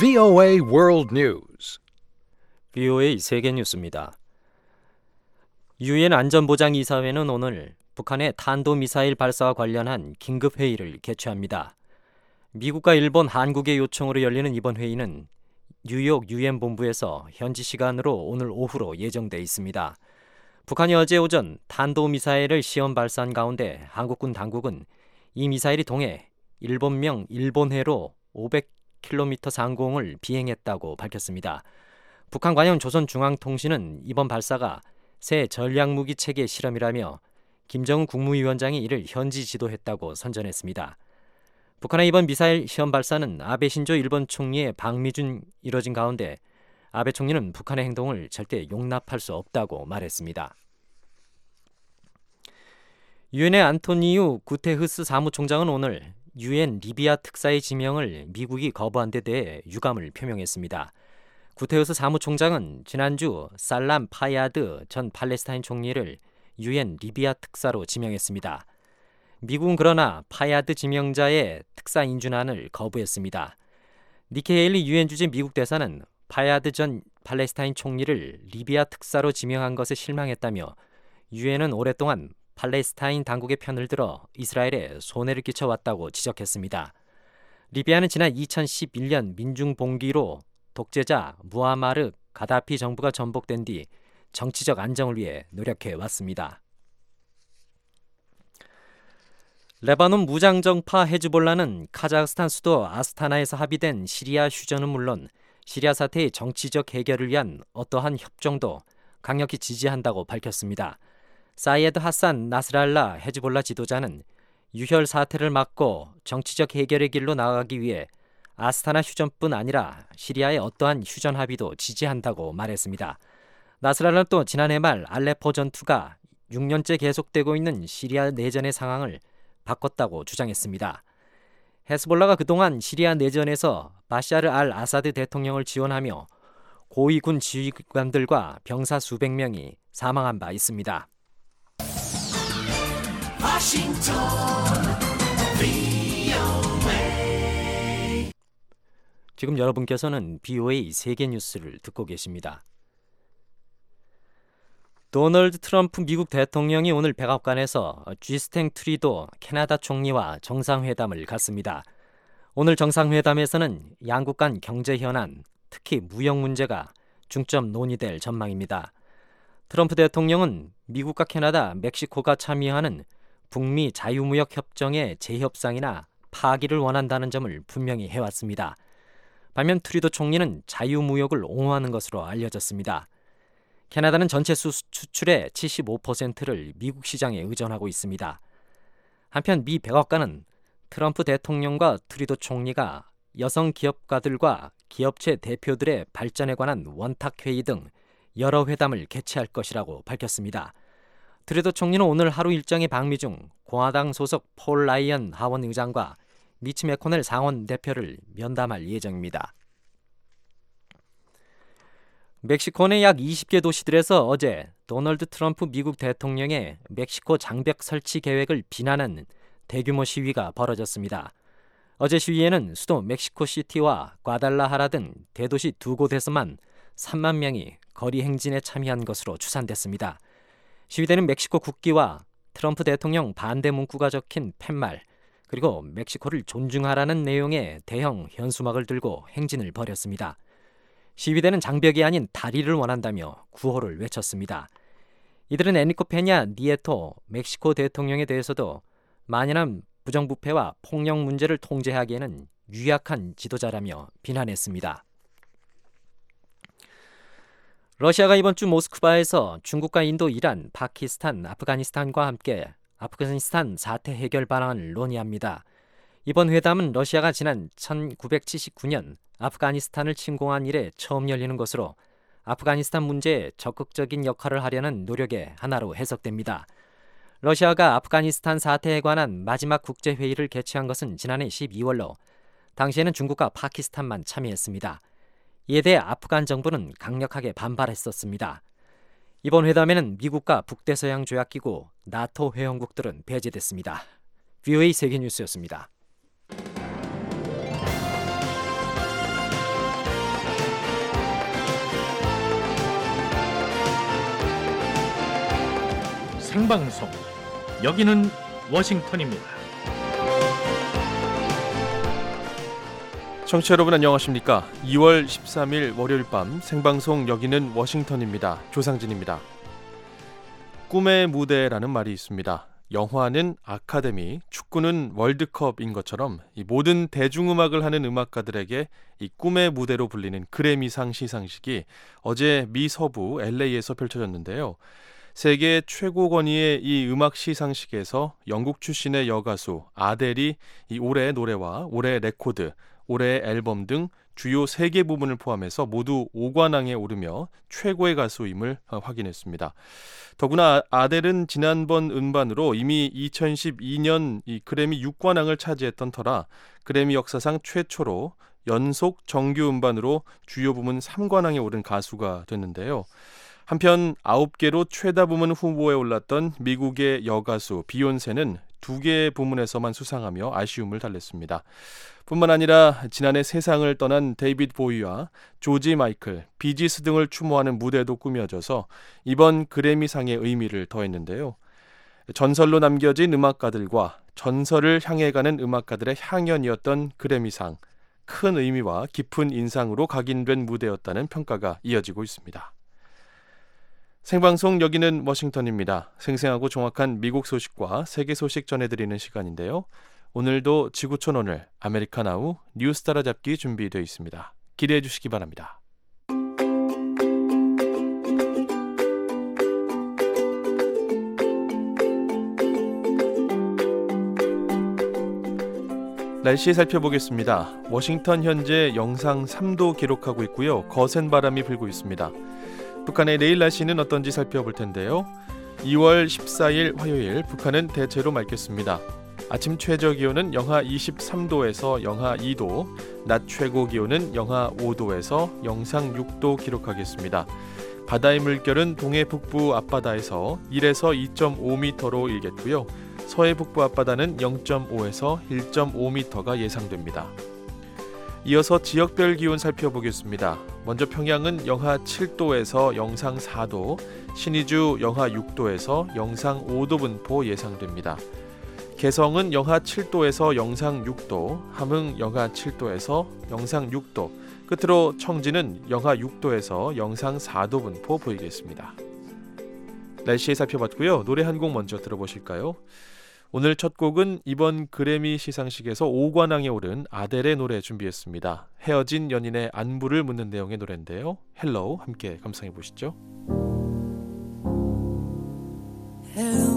VOA World News. VOA 세계 뉴스입니다. 유엔 안전보장이사회는 오늘 북한의 탄도미사일 발사와 관련한 긴급회의를 개최합니다. 미국과 일본, 한국의 요청으로 열리는 이번 회의는 뉴욕 유엔 본부에서 현지 시간으로 오늘 오후로 예정돼 있습니다. 북한이 어제 오전 탄도미사일을 시험 발사한 가운데 한국군 당국은 이 미사일이 동해 일본명 일본해로 500km 상공을 비행했다고 밝혔습니다. 북한 관영 조선중앙통신은 이번 발사가 새 전략무기 체계 실험이라며 김정은 국무위원장이 이를 현지 지도했다고 선전했습니다. 북한의 이번 미사일 시험 발사는 아베 신조 일본 총리의 방미 중 이뤄진 가운데 아베 총리는 북한의 행동을 절대 용납할 수 없다고 말했습니다. 유엔의 안토니우 구테흐스 사무총장은 오늘 유엔 리비아 특사의 지명을 미국이 거부한 데 대해 유감을 표명했습니다. 구테흐스 사무총장은 지난주 살람 파야드 전 팔레스타인 총리를 유엔 리비아 특사로 지명했습니다. 미국은 그러나 파야드 지명자의 특사 인준안을 거부했습니다. 니키 헤일리 유엔 주재 미국 대사는 파야드 전 팔레스타인 총리를 리비아 특사로 지명한 것에 실망했다며 유엔은 오랫동안 팔레스타인 당국의 편을 들어 이스라엘에 손해를 끼쳐왔다고 지적했습니다. 리비아는 지난 2011년 민중봉기로 독재자 무아마르 가다피 정부가 전복된 뒤 정치적 안정을 위해 노력해왔습니다. 레바논 무장정파 헤즈볼라는 카자흐스탄 수도 아스타나에서 합의된 시리아 휴전은 물론 시리아 사태의 정치적 해결을 위한 어떠한 협정도 강력히 지지한다고 밝혔습니다. 사이에드 하산 나스랄라 헤즈볼라 지도자는 유혈 사태를 막고 정치적 해결의 길로 나아가기 위해 아스타나 휴전뿐 아니라 시리아의 어떠한 휴전 합의도 지지한다고 말했습니다. 나스랄라는 또 지난해 말 알레포 전투가 6년째 계속되고 있는 시리아 내전의 상황을 바꿨다고 주장했습니다. 헤즈볼라가 그동안 시리아 내전에서 바샤르 알 아사드 대통령을 지원하며 고위 군 지휘관들과 병사 수백 명이 사망한 바 있습니다. 지금 여러분께서는 VOA 세계 뉴스를 듣고 계십니다. 도널드 트럼프 미국 대통령이 오늘 백악관에서 주스틴 트루도 캐나다 총리와 정상회담을 갖습니다. 오늘 정상회담에서는 양국 간 경제 현안, 특히 무역 문제가 중점 논의될 전망입니다. 트럼프 대통령은 미국과 캐나다, 멕시코가 참여하는 북미 자유무역 협정의 재협상이나 파기를 원한다는 점을 분명히 해왔습니다. 반면 트루도 총리는 자유무역을 옹호하는 것으로 알려졌습니다. 캐나다는 전체 수출의 75%를 미국 시장에 의존하고 있습니다. 한편 미 백악관은 트럼프 대통령과 트루도 총리가 여성 기업가들과 기업체 대표들의 발전에 관한 원탁회의 등 여러 회담을 개최할 것이라고 밝혔습니다. 트루도 총리는 오늘 하루 일정의 방미 중 공화당 소속 폴 라이언 하원 의장과 미치 매코넬 상원 대표를 면담할 예정입니다. 멕시코 내 약 20개 도시들에서 어제 도널드 트럼프 미국 대통령의 멕시코 장벽 설치 계획을 비난하는 대규모 시위가 벌어졌습니다. 어제 시위에는 수도 멕시코시티와 과달라하라 등 대도시 두 곳에서만 3만 명이 거리 행진에 참여한 것으로 추산됐습니다. 시위대는 멕시코 국기와 트럼프 대통령 반대 문구가 적힌 팻말, 그리고 멕시코를 존중하라는 내용의 대형 현수막을 들고 행진을 벌였습니다. 시위대는 장벽이 아닌 다리를 원한다며 구호를 외쳤습니다. 이들은 에니코 페냐 니에토 멕시코 대통령에 대해서도 만연한 부정부패와 폭력 문제를 통제하기에는 유약한 지도자라며 비난했습니다. 러시아가 이번 주 모스크바에서 중국과 인도, 이란, 파키스탄, 아프가니스탄과 함께 아프가니스탄 사태 해결 방안을 논의합니다. 이번 회담은 러시아가 지난 1979년 아프가니스탄을 침공한 이래 처음 열리는 것으로 아프가니스탄 문제에 적극적인 역할을 하려는 노력의 하나로 해석됩니다. 러시아가 아프가니스탄 사태에 관한 마지막 국제회의를 개최한 것은 지난해 12월로 당시에는 중국과 파키스탄만 참여했습니다. 이에 대해 아프간 정부는 강력하게 반발했었습니다. 이번 회담에는 미국과 북대서양 조약기구, 나토 회원국들은 배제됐습니다. VOA 세계뉴스였습니다. 생방송. 여기는 워싱턴입니다. 청취자 여러분 안녕하십니까? 2월 13일 월요일 밤 생방송 여기는 워싱턴입니다. 조상진입니다. 꿈의 무대라는 말이 있습니다. 영화는 아카데미, 축구는 월드컵인 것처럼 이 모든 대중음악을 하는 음악가들에게 이 꿈의 무대로 불리는 그래미상 시상식이 어제 미 서부 LA에서 펼쳐졌는데요. 세계 최고 권위의 이 음악 시상식에서 영국 출신의 여가수 아델이 이 올해의 노래와 올해의 레코드, 올해의 앨범 등 주요 3개 부문을 포함해서 모두 5관왕에 오르며 최고의 가수임을 확인했습니다. 더구나 아델은 지난번 음반으로 이미 2012년 이 그래미 6관왕을 차지했던 터라 그래미 역사상 최초로 연속 정규 음반으로 주요 부문 3관왕에 오른 가수가 됐는데요. 한편 9개로 최다 부문 후보에 올랐던 미국의 여가수 비욘세는 2개의 부문에서만 수상하며 아쉬움을 달랬습니다. 뿐만 아니라 지난해 세상을 떠난 데이비드 보위와 조지 마이클, 비지스 등을 추모하는 무대도 꾸며져서 이번 그래미상의 의미를 더했는데요. 전설로 남겨진 음악가들과 전설을 향해 가는 음악가들의 향연이었던 그래미상, 큰 의미와 깊은 인상으로 각인된 무대였다는 평가가 이어지고 있습니다. 생방송 여기는 워싱턴입니다. 생생하고 정확한 미국 소식과 세계 소식 전해드리는 시간인데요. 오늘도 지구촌 오늘 아메리카나우 뉴스 따라잡기 준비되어 있습니다. 기대해 주시기 바랍니다. 날씨 살펴보겠습니다. 워싱턴 현재 영상 3도 기록하고 있고요. 거센 바람이 불고 있습니다. 북한의 내일 날씨는 어떤지 살펴볼 텐데요. 2월 14일 화요일 북한은 대체로 맑겠습니다. 아침 최저 기온은 영하 23도에서 영하 2도, 낮 최고 기온은 영하 5도에서 영상 6도 기록하겠습니다. 바다의 물결은 동해 북부 앞바다에서 1에서 2.5m로 일겠고요. 서해 북부 앞바다는 0.5에서 1.5m가 예상됩니다. 이어서 지역별 기온 살펴보겠습니다. 먼저 평양은 영하 7도에서 영상 4도, 신의주 영하 6도에서 영상 5도 분포 예상됩니다. 개성은 영하 7도에서 영상 6도, 함흥 영하 7도에서 영상 6도, 끝으로 청진은 영하 6도에서 영상 4도 분포 보이겠습니다. 날씨 살펴봤고요. 노래 한 곡 먼저 들어보실까요? 오늘 첫 곡은 이번 그래미 시상식에서 5관왕에 오른 아델의 노래 준비했습니다. 헤어진 연인의 안부를 묻는 내용의 노래인데요. 헬로우 함께 감상해 보시죠. Hello,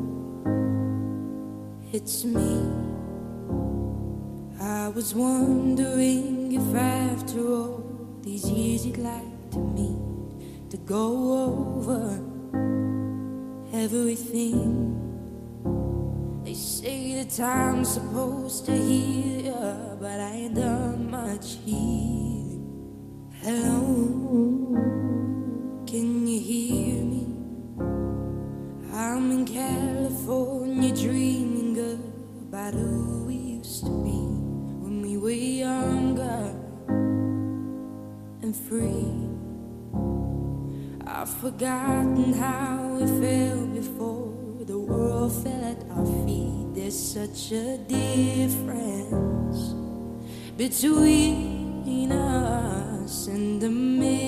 it's me. I was wondering if after all these years you'd like to meet, to go over everything. They say the time's supposed to heal ya, but I ain't done much healing. Hello, can you hear me? I'm in California dreaming about who we used to be when we were younger and free. I've forgotten how it felt before the world fell at our feet. There's such a difference between us and a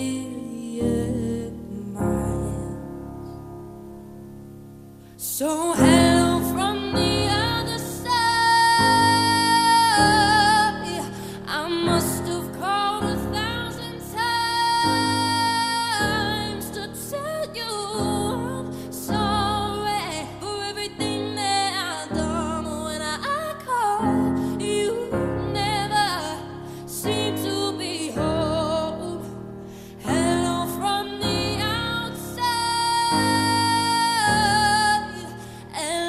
million miles. So hello from the other side. I must have called 1,000 times to tell you I'm sorry for everything that I've done. When I call, you never seem to be home. Hello from the outside, and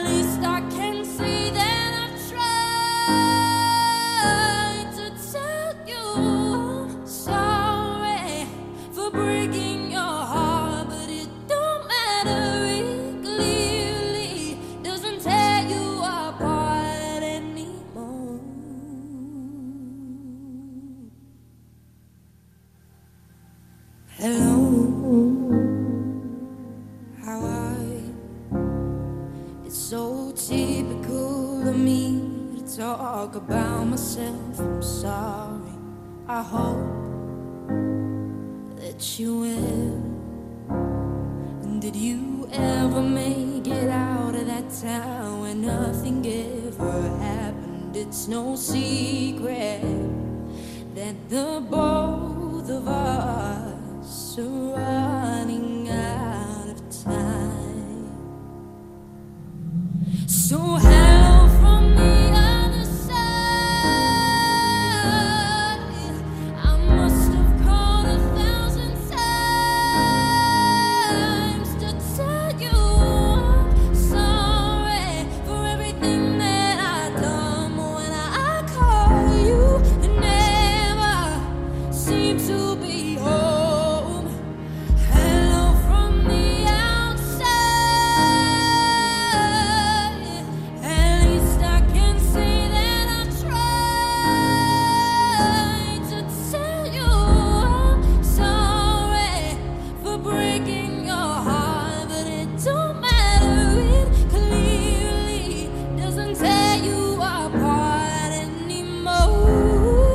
for me to talk about myself. I'm sorry. I hope that you will. And did you ever make it out of that town where nothing ever happened? It's no secret that the both of us are running out of time. So hello from the other side. I must have called 1,000 times to tell you I'm sorry for everything that I've done. When I call you, you never seem to be home. Hello from the outside. At least I can say that I tried to tell you I'm sorry for breaking your heart, but it don't matter. It clearly doesn't tear you apart anymore.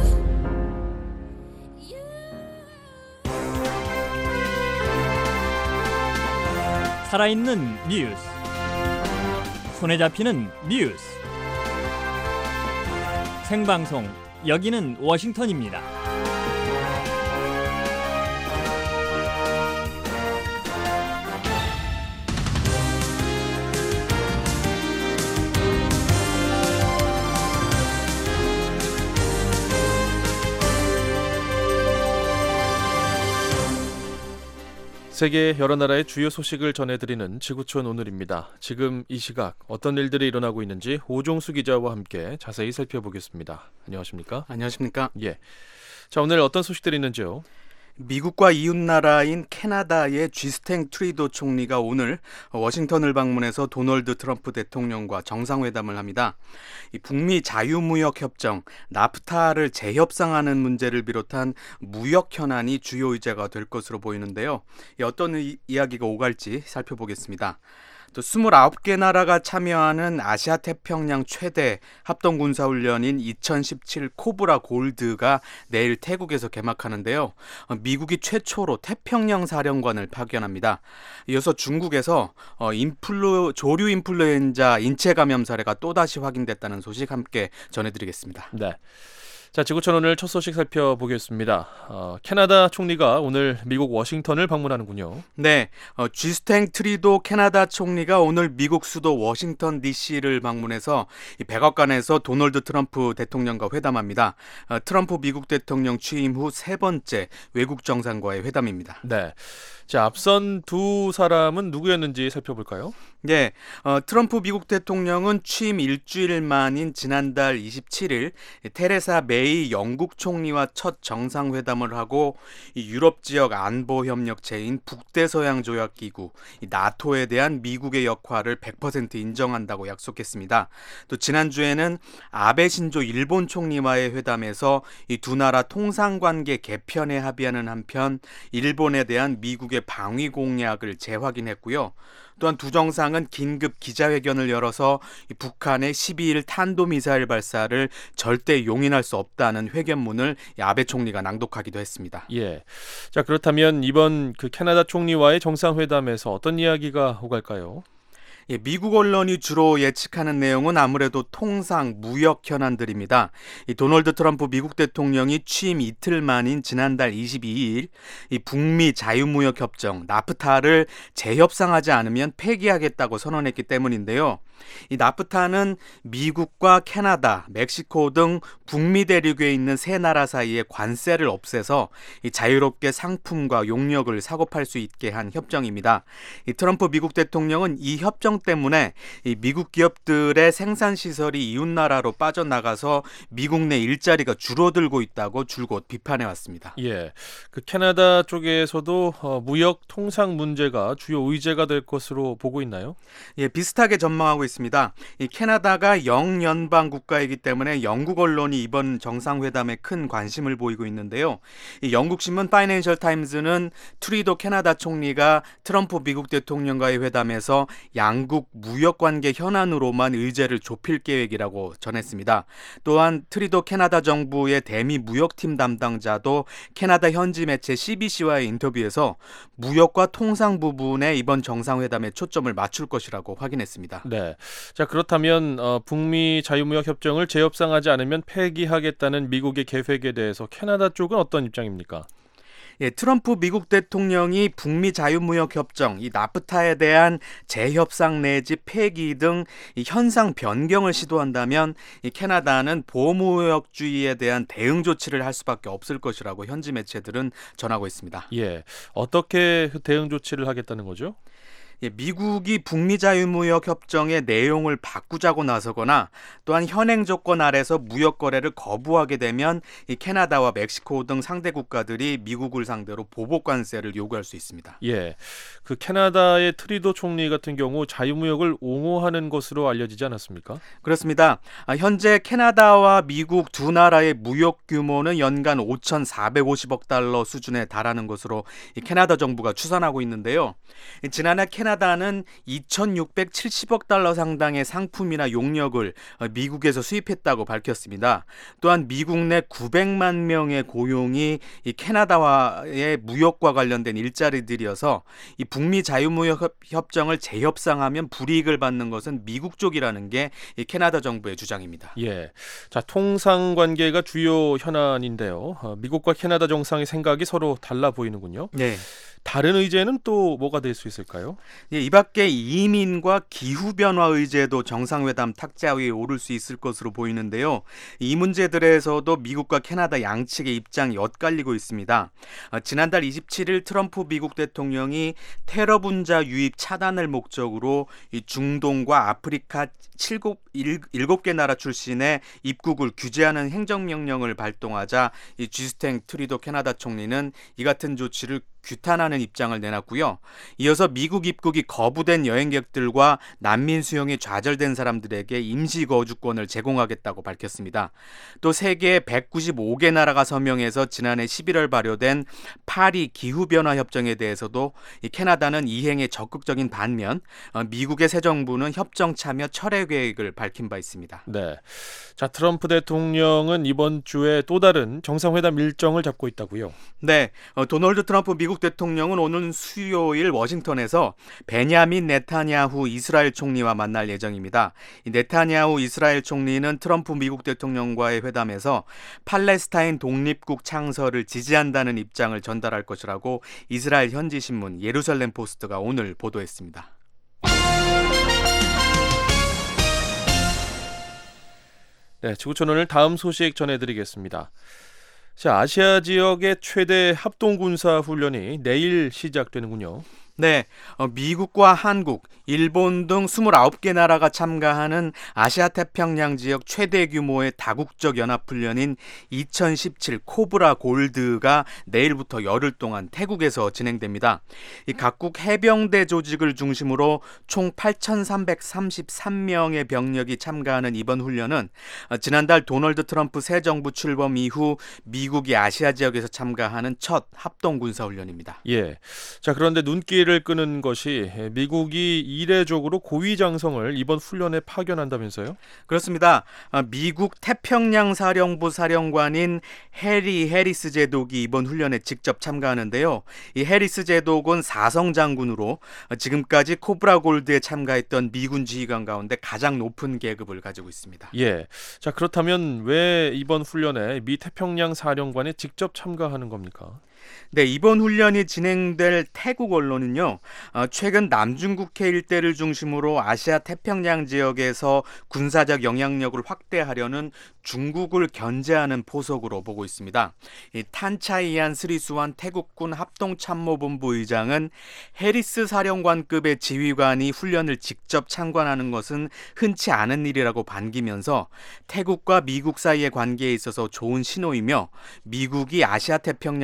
살아있는 뉴스, 손에 잡히는 뉴스, 생방송 여기는 워싱턴입니다. 세계 여러 나라의 주요 소식을 전해드리는 지구촌 오늘입니다. 지금 이 시각 어떤 일들이 일어나고 있는지 오종수 기자와 함께 자세히 살펴보겠습니다. 안녕하십니까? 안녕하십니까? 예. 자, 오늘 어떤 소식들이 있는지요? 미국과 이웃나라인 캐나다의 쥐스탱 트리도 총리가 오늘 워싱턴을 방문해서 도널드 트럼프 대통령과 정상회담을 합니다. 이 북미 자유무역협정 나프타를 재협상하는 문제를 비롯한 무역 현안이 주요 의제가 될 것으로 보이는데요. 어떤 이야기가 오갈지 살펴보겠습니다. 또 29개 나라가 참여하는 아시아 태평양 최대 합동군사훈련인 2017 코브라 골드가 내일 태국에서 개막하는데요. 미국이 최초로 태평양 사령관을 파견합니다. 이어서 중국에서 조류 인플루엔자 인체 감염 사례가 또다시 확인됐다는 소식 함께 전해드리겠습니다. 네. 자, 지구촌 오늘 첫 소식 살펴보겠습니다. 캐나다 총리가 오늘 미국 워싱턴을 방문하는군요. 네, 쥐스탱 트리도 캐나다 총리가 오늘 미국 수도 워싱턴 DC를 방문해서 이 백악관에서 도널드 트럼프 대통령과 회담합니다. 트럼프 미국 대통령 취임 후 세 번째 외국 정상과의 회담입니다. 네. 자, 앞선 두 사람은 누구였는지 살펴볼까요? 네, 트럼프 미국 대통령은 취임 일주일 만인 지난달 27일 테레사 메이 영국 총리와 첫 정상회담을 하고 이 유럽 지역 안보 협력체인 북대서양 조약기구 나토에 대한 미국의 역할을 100% 인정한다고 약속했습니다. 또 지난주에는 아베 신조 일본 총리와의 회담에서 이 두 나라 통상관계 개편에 합의하는 한편 일본에 대한 미국의 방위 공약을 재확인했고요. 또한 두 정상은 긴급 기자회견을 열어서 북한의 12일 탄도미사일 발사를 절대 용인할 수 없다는 회견문을 아베 총리가 낭독하기도 했습니다. 예. 자, 그렇다면 이번 캐나다 총리와의 정상회담에서 어떤 이야기가 오갈까요? 예, 미국 언론이 주로 예측하는 내용은 아무래도 통상 무역 현안들입니다. 이 도널드 트럼프 미국 대통령이 취임 이틀 만인 지난달 22일 이 북미 자유무역 협정 나프타를 재협상하지 않으면 폐기하겠다고 선언했기 때문인데요. 이 나프타는 미국과 캐나다, 멕시코 등 북미 대륙에 있는 세 나라 사이에 관세를 없애서 이 자유롭게 상품과 용역을 사고 팔 수 있게 한 협정입니다. 이 트럼프 미국 대통령은 이 협정 때문에 이 미국 기업들의 생산 시설이 이웃 나라로 빠져나가서 미국 내 일자리가 줄어들고 있다고 줄곧 비판해 왔습니다. 예, 캐나다 쪽에서도 무역 통상 문제가 주요 의제가 될 것으로 보고 있나요? 예, 비슷하게 전망하고 있습니다. 이 캐나다가 영연방 국가이기 때문에 영국 언론이 이번 정상회담에 큰 관심을 보이고 있는데요. 이 영국 신문 파이낸셜 타임즈는 트리도 캐나다 총리가 트럼프 미국 대통령과의 회담에서 양국 무역 관계 현안으로만 의제를 좁힐 계획이라고 전했습니다. 또한 트리도 캐나다 정부의 대미 무역팀 담당자도 캐나다 현지 매체 CBC와의 인터뷰에서 무역과 통상 부분에 이번 정상회담에 초점을 맞출 것이라고 확인했습니다. 네. 자, 그렇다면 북미 자유무역 협정을 재협상하지 않으면 폐기하겠다는 미국의 계획에 대해서 캐나다 쪽은 어떤 입장입니까? 예, 트럼프 미국 대통령이 북미 자유무역 협정, 이 나프타에 대한 재협상 내지 폐기 등 이 현상 변경을 시도한다면 이 캐나다는 보호무역주의에 대한 대응 조치를 할 수밖에 없을 것이라고 현지 매체들은 전하고 있습니다. 예. 어떻게 대응 조치를 하겠다는 거죠? 예, 미국이 북미 자유무역 협정의 내용을 바꾸자고 나서거나 또한 현행 조건 아래서 무역 거래를 거부하게 되면 이 캐나다와 멕시코 등 상대 국가들이 미국을 상대로 보복 관세를 요구할 수 있습니다. 예. 그 캐나다의 트리도 총리 같은 경우 자유무역을 옹호하는 것으로 알려지지 않았습니까? 그렇습니다. 현재 캐나다와 미국 두 나라의 무역 규모는 연간 5,450억 달러 수준에 달하는 것으로 이 캐나다 정부가 추산하고 있는데요. 지난해 캐나다는 2,670억 달러 상당의 상품이나 용역을 미국에서 수입했다고 밝혔습니다. 또한 미국 내 900만 명의 고용이 이 캐나다와의 무역과 관련된 일자리들이어서 이 북미 자유무역 협정을 재협상하면 불이익을 받는 것은 미국 쪽이라는 게 이 캐나다 정부의 주장입니다. 예. 자, 통상 관계가 주요 현안인데요. 미국과 캐나다 정상의 생각이 서로 달라 보이는군요. 네. 다른 의제는 또 뭐가 될 수 있을까요? 예, 이 밖에 이민과 기후변화 의제도 정상회담 탁자 위에 오를 수 있을 것으로 보이는데요. 이 문제들에서도 미국과 캐나다 양측의 입장이 엇갈리고 있습니다. 지난달 27일 트럼프 미국 대통령이 테러 분자 유입 차단을 목적으로 이 중동과 아프리카 7개 나라 출신의 입국을 규제하는 행정명령을 발동하자 이 주스탱 트리도 캐나다 총리는 이 같은 조치를 규탄하는 입장을 내놨고요. 이어서 미국 입국이 거부된 여행객들과 난민 수용이 좌절된 사람들에게 임시 거주권을 제공하겠다고 밝혔습니다. 또 세계 195개 나라가 서명해서 지난해 11월 발효된 파리 기후변화 협정에 대해서도 이 캐나다는 이행에 적극적인 반면 미국의 새 정부는 협정 참여 철회 계획을 밝힌 바 있습니다. 네. 자, 트럼프 대통령은 이번 주에 또 다른 정상회담 일정을 잡고 있다고요? 네. 도널드 트럼프 미국 대통령은 오늘 수요일 워싱턴에서 베냐민 네타냐후 이스라엘 총리와 만날 예정입니다. 이 네타냐후 이스라엘 총리는 트럼프 미국 대통령과의 회담에서 팔레스타인 독립국 창설을 지지한다는 입장을 전달할 것이라고 이스라엘 현지 신문 예루살렘 포스트가 오늘 보도했습니다. 네, 지구촌 오늘 다음 소식 전해드리겠습니다. 자, 아시아 지역의 최대 합동군사 훈련이 내일 시작되는군요. 네, 미국과 한국, 일본 등 29개 나라가 참가하는 아시아 태평양 지역 최대 규모의 다국적 연합훈련인 2017 코브라 골드가 내일부터 열흘 동안 태국에서 진행됩니다. 이 각국 해병대 조직을 중심으로 총 8,333명의 병력이 참가하는 이번 훈련은 지난달 도널드 트럼프 새 정부 출범 이후 미국이 아시아 지역에서 참가하는 첫 합동군사훈련입니다. 예. 자, 그런데 눈길을 끄는 것이 미국이 이례적으로 고위장성을 이번 훈련에 파견한다면서요? 그렇습니다. 미국 태평양 사령부 사령관인 해리 해리스 제독이 이번 훈련에 직접 참가하는데요. 이 해리스 제독은 4성 장군으로 지금까지 코브라 골드에 참가했던 미군 지휘관 가운데 가장 높은 계급을 가지고 있습니다. 예. 자, 그렇다면 왜 이번 훈련에 미 태평양 사령관이 직접 참가하는 겁니까? 네, 이번 훈련이 진행될 태국 언론은요, 최근 남중국해 일대를 중심으로 아시아 태평양 지역에서 군사적 영향력을 확대하려는 중국을 견제하는 포석으로 보고 있습니다. 이 탄차이안 스리수완 태국군 합동참모본부 의장은 해리스 사령관급의 지휘관이 훈련을 직접 참관하는 것은 흔치 않은 일이라고 반기면서 태국과 미국 사이의 관계에 있어서 좋은 신호이며 미국이 아시아 태평양 지역을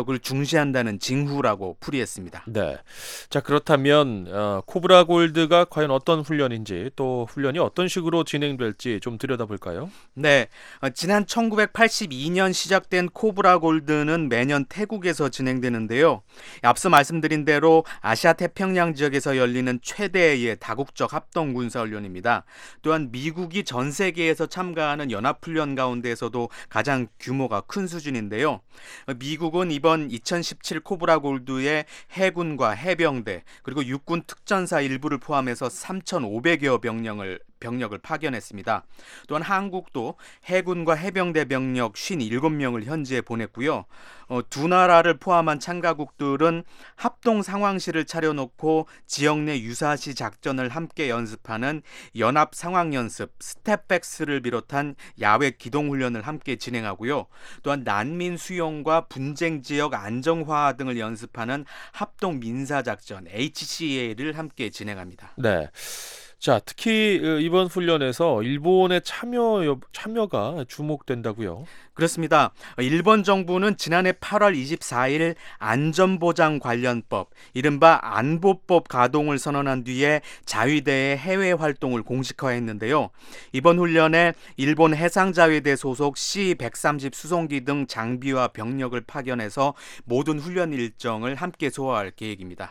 능력을 중시한다는 징후라고 풀이했습니다. 네. 자, 그렇다면 코브라 골드가 과연 어떤 훈련인지 또 훈련이 어떤 식으로 진행될지 좀 들여다볼까요? 네, 지난 1982년 시작된 코브라 골드는 매년 태국에서 진행되는데요. 앞서 말씀드린 대로 아시아 태평양 지역에서 열리는 최대의 다국적 합동 군사훈련입니다. 또한 미국이 전 세계에서 참가하는 연합훈련 가운데에서도 가장 규모가 큰 수준인데요. 미국은 이번 2017 코브라 골드에 해군과 해병대 그리고 육군 특전사 일부를 포함해서 3,500여 병력을 파견했습니다. 또한 한국도 해군과 해병대 병력 57명을 현지에 보냈고요. 두 나라를 포함한 참가국들은 합동 상황실을 차려놓고 지역 내 유사시 작전을 함께 연습하는 연합 상황 연습 스텝백스를 비롯한 야외 기동훈련을 함께 진행하고요. 또한 난민 수용과 분쟁 지역 안정화 등을 연습하는 합동 민사작전 HCA를 함께 진행합니다. 네. 자, 특히 이번 훈련에서 일본의 참여가 주목된다고요. 그렇습니다. 일본 정부는 지난해 8월 24일 안전보장 관련법, 이른바 안보법 가동을 선언한 뒤에 자위대의 해외 활동을 공식화했는데요. 이번 훈련에 일본 해상자위대 소속 C-130 수송기 등 장비와 병력을 파견해서 모든 훈련 일정을 함께 소화할 계획입니다.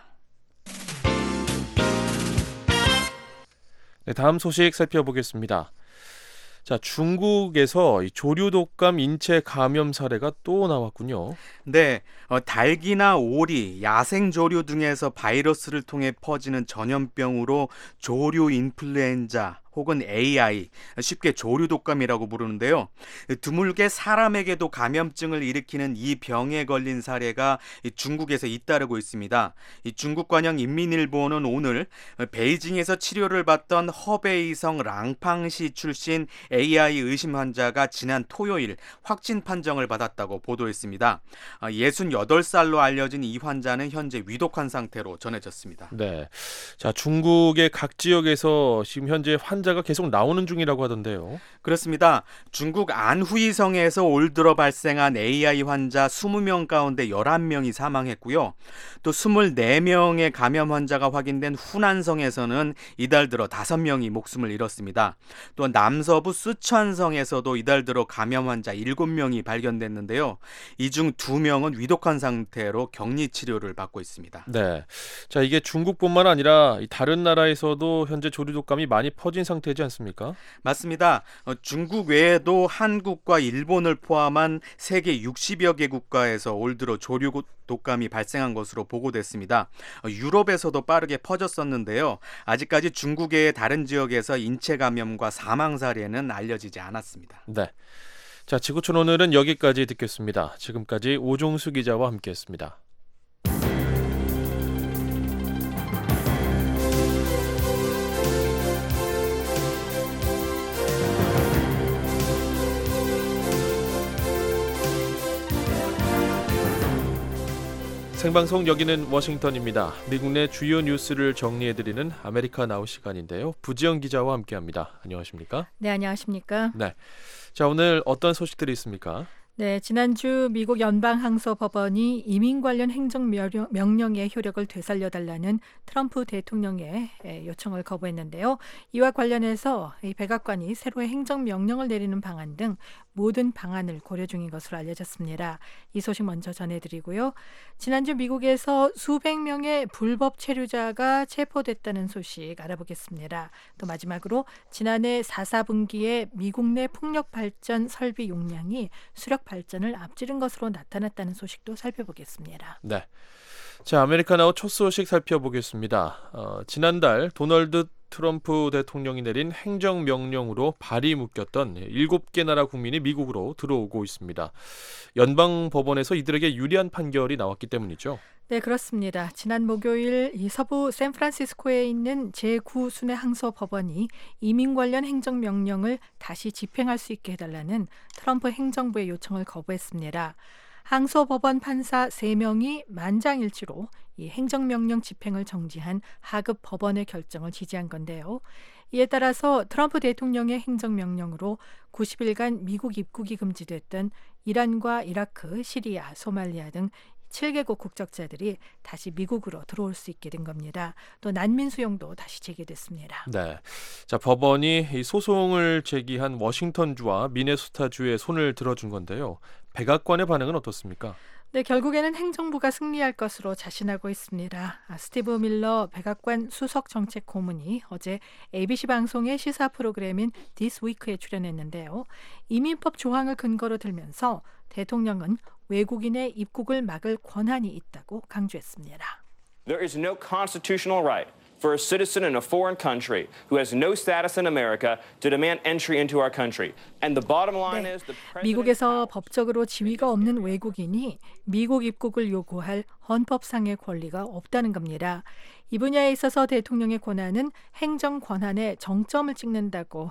네, 다음 소식 살펴보겠습니다. 자, 중국에서 이 조류 독감 인체 감염 사례가 또 나왔군요. 네, 닭이나 오리, 야생 조류 등에서 바이러스를 통해 퍼지는 전염병으로 조류 인플루엔자 혹은 AI, 쉽게 조류 독감이라고 부르는데요. 드물게 사람에게도 감염증을 일으키는 이 병에 걸린 사례가 중국에서 잇따르고 있습니다. 중국 관영 인민일보는 오늘 베이징에서 치료를 받던 허베이성 랑팡시 출신 AI 의심 환자가 지난 토요일 확진 판정을 받았다고 보도했습니다. 68살로 알려진 이 환자는 현재 위독한 상태로 전해졌습니다. 네. 자, 중국의 각 지역에서 지금 현재 환자가 계속 나오는 중이라고 하던데요. 그렇습니다. 중국 안후이성에서 올 들어 발생한 AI 환자 20명 가운데 11명이 사망했고요. 또 24명의 감염 환자가 확인된 후난성에서는 이달 들어 5명이 목숨을 잃었습니다. 또 남서부 쓰촨성에서도 이달 들어 감염 환자 7명이 발견됐는데요. 이 중 2명은 위독한 상태로 격리 치료를 받고 있습니다. 네. 자, 이게 중국뿐만 아니라 다른 나라에서도 현재 조류 독감이 많이 퍼진 상태지 않습니까? 맞습니다. 중국 외에도 한국과 일본을 포함한 세계 60여 개 국가에서 올 들어 조류 독감이 발생한 것으로 보고됐습니다. 유럽에서도 빠르게 퍼졌었는데요. 아직까지 중국의 다른 지역에서 인체 감염과 사망 사례는 알려지지 않았습니다. 네. 자, 지구촌 오늘은 여기까지 듣겠습니다. 지금까지 오종수 기자와 함께했습니다. 생방송 여기는 워싱턴입니다. 미국 내 주요 뉴스를 정리해드리는 아메리카 나우 시간인데요. 부지영 기자와 함께합니다. 안녕하십니까? 네, 안녕하십니까? 네. 자, 오늘 어떤 소식들이 있습니까? 네, 지난주 미국 연방항소법원이 이민 관련 행정명령의 효력을 되살려달라는 트럼프 대통령의 요청을 거부했는데요. 이와 관련해서 이 백악관이 새로의 행정명령을 내리는 방안 등 모든 방안을 고려 중인 것으로 알려졌습니다. 이 소식 먼저 전해드리고요. 지난주 미국에서 수백 명의 불법 체류자가 체포됐다는 소식 알아보겠습니다. 또 마지막으로 지난해 4분기에 미국 내 풍력 발전 설비 용량이 수력 발전을 앞지른 것으로 나타났다는 소식도 살펴보겠습니다. 네. 자, 아메리카나우 첫 소식 살펴보겠습니다. 지난달 도널드 트럼프 대통령이 내린 행정명령으로 발이 묶였던 7개 나라 국민이 미국으로 들어오고 있습니다. 연방법원에서 이들에게 유리한 판결이 나왔기 때문이죠. 네, 그렇습니다. 지난 목요일 이 서부 샌프란시스코에 있는 제9순회 항소법원이 이민 관련 행정명령을 다시 집행할 수 있게 해달라는 트럼프 행정부의 요청을 거부했습니다. 항소법원 판사 3명이 만장일치로 이 행정명령 집행을 정지한 하급 법원의 결정을 지지한 건데요. 이에 따라서 트럼프 대통령의 행정명령으로 90일간 미국 입국이 금지됐던 이란과 이라크, 시리아, 소말리아 등 7개국 국적자들이 다시 미국으로 들어올 수 있게 된 겁니다. 또 난민 수용도 다시 재개됐습니다. 네. 자, 법원이 이 소송을 제기한 워싱턴주와 미네소타주의 손을 들어준 건데요. 백악관의 반응은 어떻습니까? 네, 결국에는 행정부가 승리할 것으로 자신하고 있습니다. 스티브 밀러 백악관 수석 정책 고문이 어제 ABC 방송의 시사 프로그램인 This Week에 출연했는데요. 이민법 조항을 근거로 들면서 대통령은 외국인의 입국을 막을 권한이 있다고 강조했습니다. There is no constitutional right for a citizen in a foreign country who has no status in America to demand entry into our country. And the bottom line is the president... 미국에서 법적으로 지위가 없는 외국인이 미국 입국을 요구할 헌법상의 권리가 없다는 겁니다. 이 분야에 있어서 대통령의 권한은 행정 권한의 정점을 찍는다고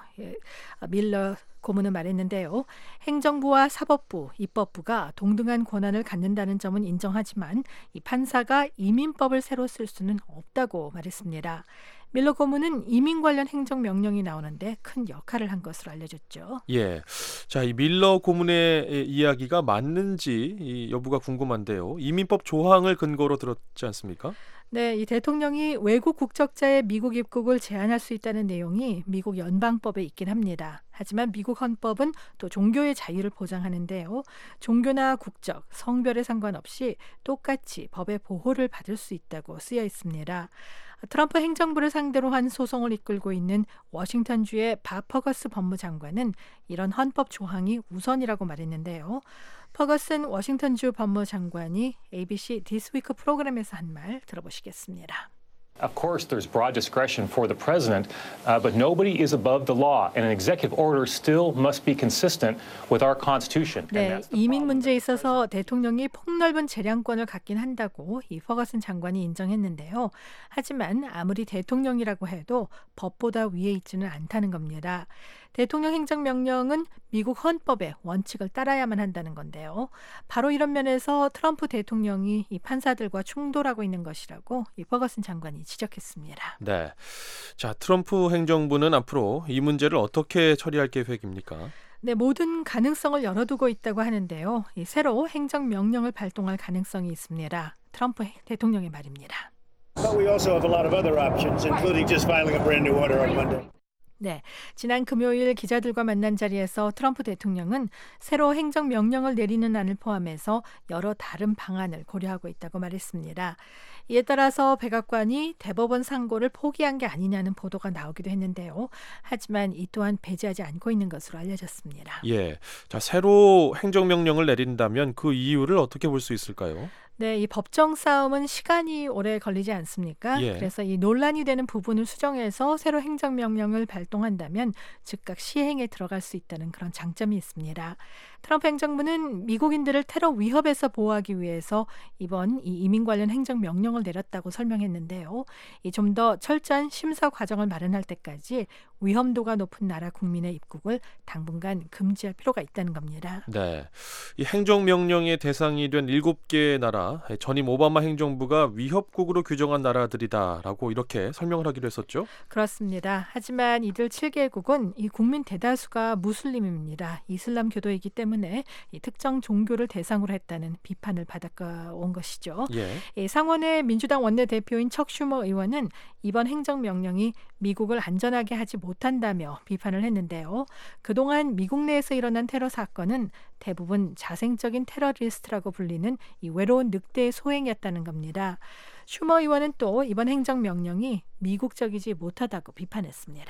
밀러 고문은 말했는데요. 행정부와 사법부, 입법부가 동등한 권한을 갖는다는 점은 인정하지만 이 판사가 이민법을 새로 쓸 수는 없다고 말했습니다. 밀러 고문은 이민 관련 행정명령이 나오는데 큰 역할을 한 것으로 알려졌죠. 예, 자, 이 밀러 고문의 이야기가 맞는지 이 여부가 궁금한데요. 이민법 조항을 근거로 들었지 않습니까? 네, 이 대통령이 외국 국적자의 미국 입국을 제한할 수 있다는 내용이 미국 연방법에 있긴 합니다. 하지만 미국 헌법은 또 종교의 자유를 보장하는데요. 종교나 국적, 성별에 상관없이 똑같이 법의 보호를 받을 수 있다고 쓰여 있습니다. 트럼프 행정부를 상대로 한 소송을 이끌고 있는 워싱턴주의 밥 퍼거스 법무장관은 이런 헌법 조항이 우선이라고 말했는데요. 퍼거슨 워싱턴주 법무장관이 ABC This Week 프로그램에서 한 말 들어보시겠습니다. Of course, there's broad discretion for the president, but nobody is above the law, and an executive order still must be consistent with our Constitution. 네, 이민 문제에 있어서 대통령이 폭넓은 재량권을 갖긴 한다고 이 퍼거슨 장관이 인정했는데요. 하지만 아무리 대통령이라고 해도 법보다 위에 있지는 않다는 겁니다. 대통령 행정명령은 미국 헌법의 원칙을 따라야만 한다는 건데요. 바로 이런 면에서 트럼프 대통령이 이 판사들과 충돌하고 있는 것이라고 이 퍼거슨 장관이 지적했습니다. 네, 자, 트럼프 행정부는 앞으로 이 문제를 어떻게 처리할 계획입니까? 네, 모든 가능성을 열어두고 있다고 하는데요. 이 새로 행정명령을 발동할 가능성이 있습니다. 트럼프 대통령의 말입니다. But we also have a lot of other options, including just filing a brand new order on Monday. 네, 지난 금요일 기자들과 만난 자리에서 트럼프 대통령은 새로 행정명령을 내리는 안을 포함해서 여러 다른 방안을 고려하고 있다고 말했습니다. 이에 따라서 백악관이 대법원 상고를 포기한 게 아니냐는 보도가 나오기도 했는데요. 하지만 이 또한 배제하지 않고 있는 것으로 알려졌습니다. 예, 자, 새로 행정명령을 내린다면 그 이유를 어떻게 볼 수 있을까요? 네, 이 법정 싸움은 시간이 오래 걸리지 않습니까? 예. 그래서 이 논란이 되는 부분을 수정해서 새로 행정명령을 발동한다면 즉각 시행에 들어갈 수 있다는 그런 장점이 있습니다. 트럼프 행정부는 미국인들을 테러 위협에서 보호하기 위해서 이번 이 이민 관련 행정명령을 내렸다고 설명했는데요. 좀 더 철저한 심사 과정을 마련할 때까지 위험도가 높은 나라 국민의 입국을 당분간 금지할 필요가 있다는 겁니다. 네, 이 행정명령의 대상이 된 7개의 나라, 전임 오바마 행정부가 위협국으로 규정한 나라들이다라고 이렇게 설명을 하기로 했었죠? 그렇습니다. 하지만 이들 7개국은 이 국민 대다수가 무슬림입니다. 이슬람교도이기 때문에 이 특정 종교를 대상으로 했다는 비판을 받아온 것이죠. 예. 이 상원의 민주당 원내대표인 척 슈머 의원은 이번 행정명령이 미국을 안전하게 하지 못한다며 비판을 했는데요. 그동안 미국 내에서 일어난 테러 사건은 대부분 자생적인 테러리스트라고 불리는 이 외로운 늑대의 소행이었다는 겁니다. 슈머 의원은 또 이번 행정명령이 미국적이지 못하다고 비판했습니다.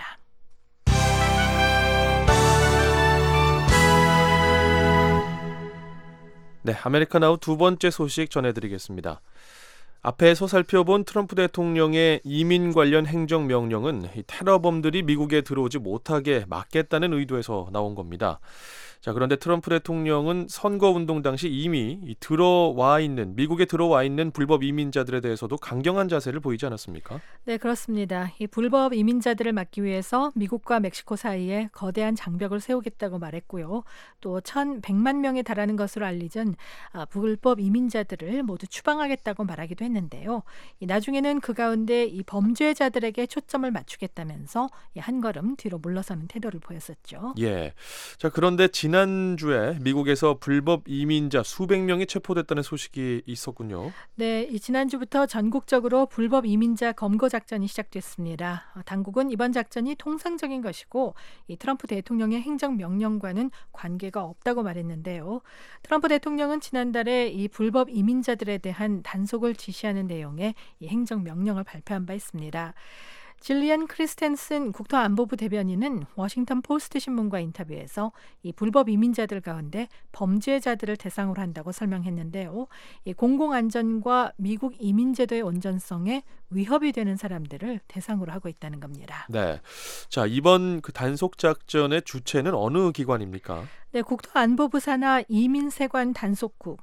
네, 아메리카나우 두 번째 소식 전해드리겠습니다. 앞에서 살펴본 트럼프 대통령의 이민 관련 행정명령은 테러범들이 미국에 들어오지 못하게 막겠다는 의도에서 나온 겁니다. 자, 그런데 트럼프 대통령은 선거운동 당시 이미 미국에 들어와 있는 불법 이민자들에 대해서도 강경한 자세를 보이지 않았습니까? 네, 그렇습니다. 이 불법 이민자들을 막기 위해서 미국과 멕시코 사이에 거대한 장벽을 세우겠다고 말했고요. 또 1,100만 명에 달하는 것으로 알려진 불법 이민자들을 모두 추방하겠다고 말하기도 했는데요. 나중에는 그 가운데 이 범죄자들에게 초점을 맞추겠다면서 한 걸음 뒤로 물러서는 태도를 보였었죠. 예. 자, 그런데 지난주에 미국에서 불법 이민자 수백 명이 체포됐다는 소식이 있었군요. 네, 이 지난주부터 전국적으로 불법 이민자 검거 작전이 시작됐습니다. 당국은 이번 작전이 통상적인 것이고 이 트럼프 대통령의 행정명령과는 관계가 없다고 말했는데요. 트럼프 대통령은 지난달에 이 불법 이민자들에 대한 단속을 지시하는 내용의 이 행정명령을 발표한 바 있습니다. 질리안 크리스텐슨 국토안보부 대변인은 워싱턴 포스트 신문과 인터뷰에서 이 불법 이민자들 가운데 범죄자들을 대상으로 한다고 설명했는데요. 이 공공안전과 미국 이민제도의 온전성에 위협이 되는 사람들을 대상으로 하고 있다는 겁니다. 네, 자 이번 그 단속 작전의 주체는 어느 기관입니까? 네, 국토안보부 산하 이민세관 단속국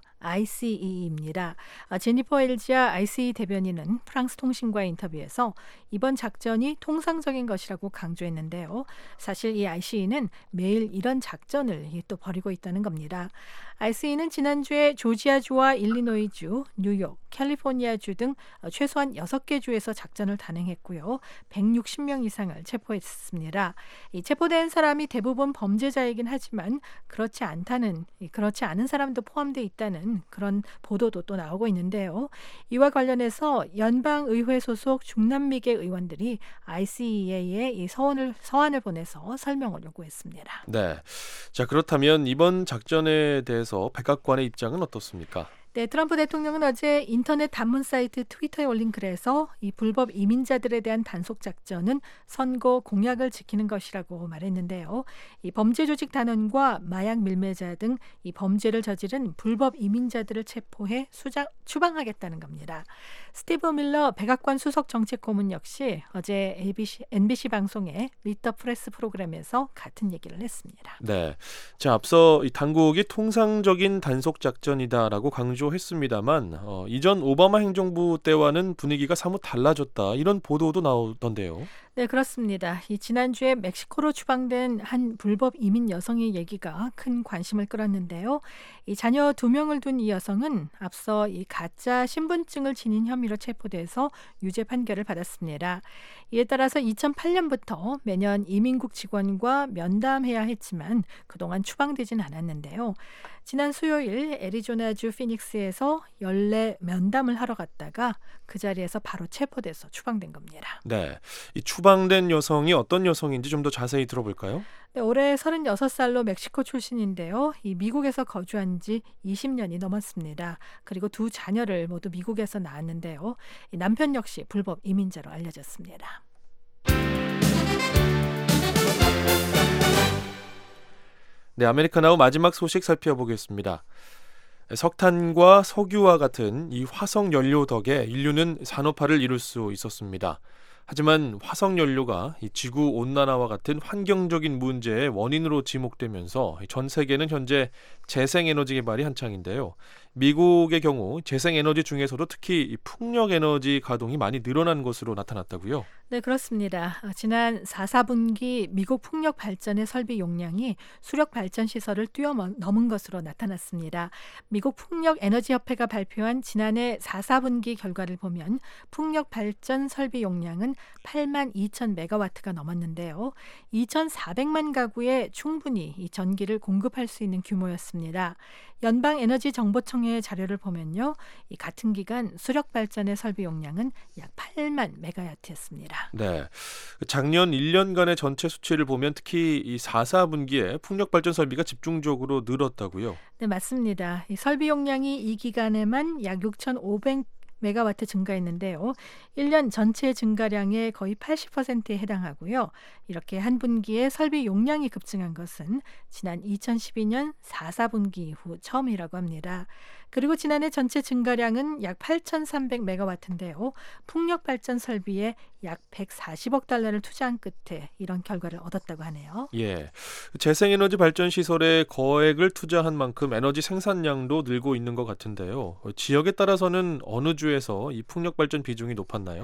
ICE입니다. 제니퍼 엘지아 ICE 대변인은 프랑스 통신과의 인터뷰에서 이번 작전이 통상적인 것이라고 강조했는데요. 사실 이 ICE는 매일 이런 작전을 또 벌이고 있다는 겁니다. ICE는 지난주에 조지아주와 일리노이주, 뉴욕, 캘리포니아주 등 최소한 6개 주에서 작전을 단행했고요. 160명 이상을 체포했습니다. 이 체포된 사람이 대부분 범죄자이긴 하지만 그렇지 않은 사람도 포함되어 있다는 그런 보도도 또 나오고 있는데요. 이와 관련해서 연방의회 소속 중남미계 의원들이 ICEA에 이 서한을 보내서 설명을 요구했습니다. 네, 자 그렇다면 이번 작전에 대해서 백악관의 입장은 어떻습니까? 네, 트럼프 대통령은 어제 인터넷 단문 사이트 트위터에 올린 글에서 이 불법 이민자들에 대한 단속 작전은 선거 공약을 지키는 것이라고 말했는데요. 이 범죄 조직 단원과 마약 밀매자 등 이 범죄를 저지른 불법 이민자들을 체포해 추방하겠다는 겁니다. 스티브 밀러 백악관 수석 정책고문 역시 어제 NBC 방송의 미터 프레스 프로그램에서 같은 얘기를 했습니다. 네, 자 앞서 이 당국이 통상적인 단속 작전이다라고 강조했습니다만 이전 오바마 행정부 때와는 분위기가 사뭇 달라졌다 이런 보도도 나오던데요. 네, 그렇습니다. 이 지난주에 멕시코로 추방된 한 불법 이민 여성의 얘기가 큰 관심을 끌었는데요. 이 자녀 2명을 둔 이 여성은 앞서 이 가짜 신분증을 지닌 혐의로 체포돼서 유죄 판결을 받았습니다. 이에 따라서 2008년부터 매년 이민국 직원과 면담해야 했지만 그동안 추방되진 않았는데요. 지난 수요일 애리조나주 피닉스에서 연례 면담을 하러 갔다가 그 자리에서 바로 체포돼서 추방된 겁니다. 네, 이 추방된 여성이 어떤 여성인지 좀 더 자세히 들어볼까요? 네, 올해 36살로 멕시코 출신인데요. 이 미국에서 거주한 지 20년이 넘었습니다. 그리고 2 자녀를 모두 미국에서 낳았는데요. 이 남편 역시 불법 이민자로 알려졌습니다. 네, 아메리카나우 마지막 소식 살펴보겠습니다. 석탄과 석유와 같은 이 화석 연료 덕에 인류는 산업화를 이룰 수 있었습니다. 하지만 화석 연료가 이 지구 온난화와 같은 환경적인 문제의 원인으로 지목되면서 전 세계는 현재 재생에너지 개발이 한창인데요. 미국의 경우 재생에너지 중에서도 특히 이 풍력에너지 가동이 많이 늘어난 것으로 나타났다고요? 네, 그렇습니다. 지난 4분기 미국 풍력 발전의 설비 용량이 수력 발전 시설을 뛰어넘은 것으로 나타났습니다. 미국 풍력에너지협회가 발표한 지난해 4분기 결과를 보면 풍력 발전 설비 용량은 8만 2천 메가와트가 넘었는데요. 2,400만 가구에 충분히 이 전기를 공급할 수 있는 규모였습니다. 연방에너지정보청의 자료를 보면요, 이 같은 기간 수력 발전의 설비 용량은 약 8만 메가와트였습니다. 네, 작년 1년간의 전체 수치를 보면 특히 이 4분기에 풍력 발전 설비가 집중적으로 늘었다고요? 네, 맞습니다. 이 설비 용량이 이 기간에만 약 6,500 메가와트 증가했는데요. 1년 전체 증가량의 거의 80%에 해당하고요. 이렇게 한 분기에 설비 용량이 급증한 것은 지난 2012년 4분기 이후 처음이라고 합니다. 그리고 지난해 전체 증가량은 약 8,300 메가와트인데요. 풍력 발전 설비에 약 140억 달러를 투자한 끝에 이런 결과를 얻었다고 하네요. 예, 재생에너지 발전 시설에 거액을 투자한 만큼 에너지 생산량도 늘고 있는 것 같은데요. 지역에 따라서는 어느 주에서 이 풍력 발전 비중이 높았나요?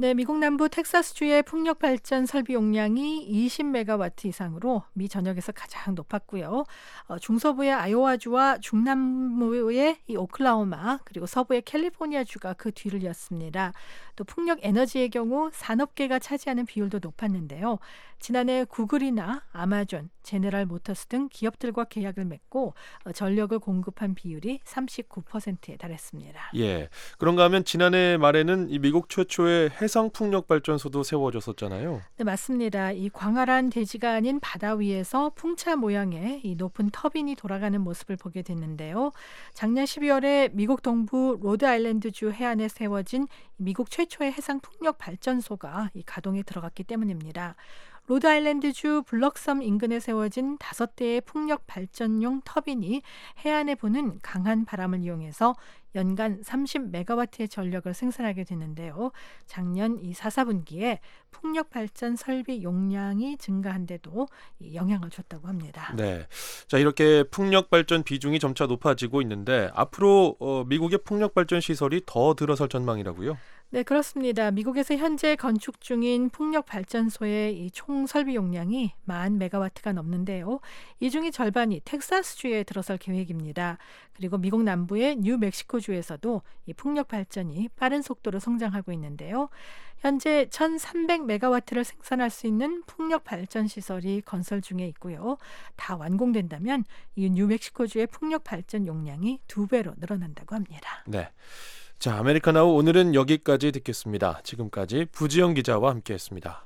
네, 미국 남부 텍사스주의 풍력 발전 설비 용량이 20메가와트 이상으로 미 전역에서 가장 높았고요. 중서부의 아이오와주와 중남부의 이 오클라호마 그리고 서부의 캘리포니아주가 그 뒤를 이었습니다. 또 풍력 에너지의 경우 산업계가 차지하는 비율도 높았는데요. 지난해 구글이나 아마존, 제네럴 모터스 등 기업들과 계약을 맺고 전력을 공급한 비율이 39%에 달했습니다. 예, 그런가 하면 지난해 말에는 이 미국 최초의 해상 풍력 발전소도 세워졌었잖아요. 네, 맞습니다. 이 광활한 대지가 아닌 바다 위에서 풍차 모양의 이 높은 터빈이 돌아가는 모습을 보게 됐는데요. 작년 12월에 미국 동부 로드아일랜드주 해안에 세워진 미국 최초의 해상 풍력 발전소가 이 가동에 들어갔기 때문입니다. 로드아일랜드주 블럭섬 인근에 세워진 5대의 풍력 발전용 터빈이 해안에 부는 강한 바람을 이용해서 연간 30메가와트의 전력을 생산하게 되는데요. 작년 이 4분기에 풍력 발전 설비 용량이 증가한 데도 영향을 줬다고 합니다. 네, 자 이렇게 풍력 발전 비중이 점차 높아지고 있는데 앞으로 미국의 풍력 발전 시설이 더 들어설 전망이라고요? 네, 그렇습니다. 미국에서 현재 건축 중인 풍력 발전소의 이 총 설비 용량이 10,000메가와트가 넘는데요. 이 중의 절반이 텍사스주에 들어설 계획입니다. 그리고 미국 남부의 뉴멕시코주에서도 이 풍력 발전이 빠른 속도로 성장하고 있는데요. 현재 1,300메가와트를 생산할 수 있는 풍력 발전 시설이 건설 중에 있고요. 다 완공된다면 이 뉴멕시코주의 풍력 발전 용량이 2배로 늘어난다고 합니다. 네. 자, 아메리카나우 오늘은 여기까지 듣겠습니다. 지금까지 부지영 기자와 함께했습니다.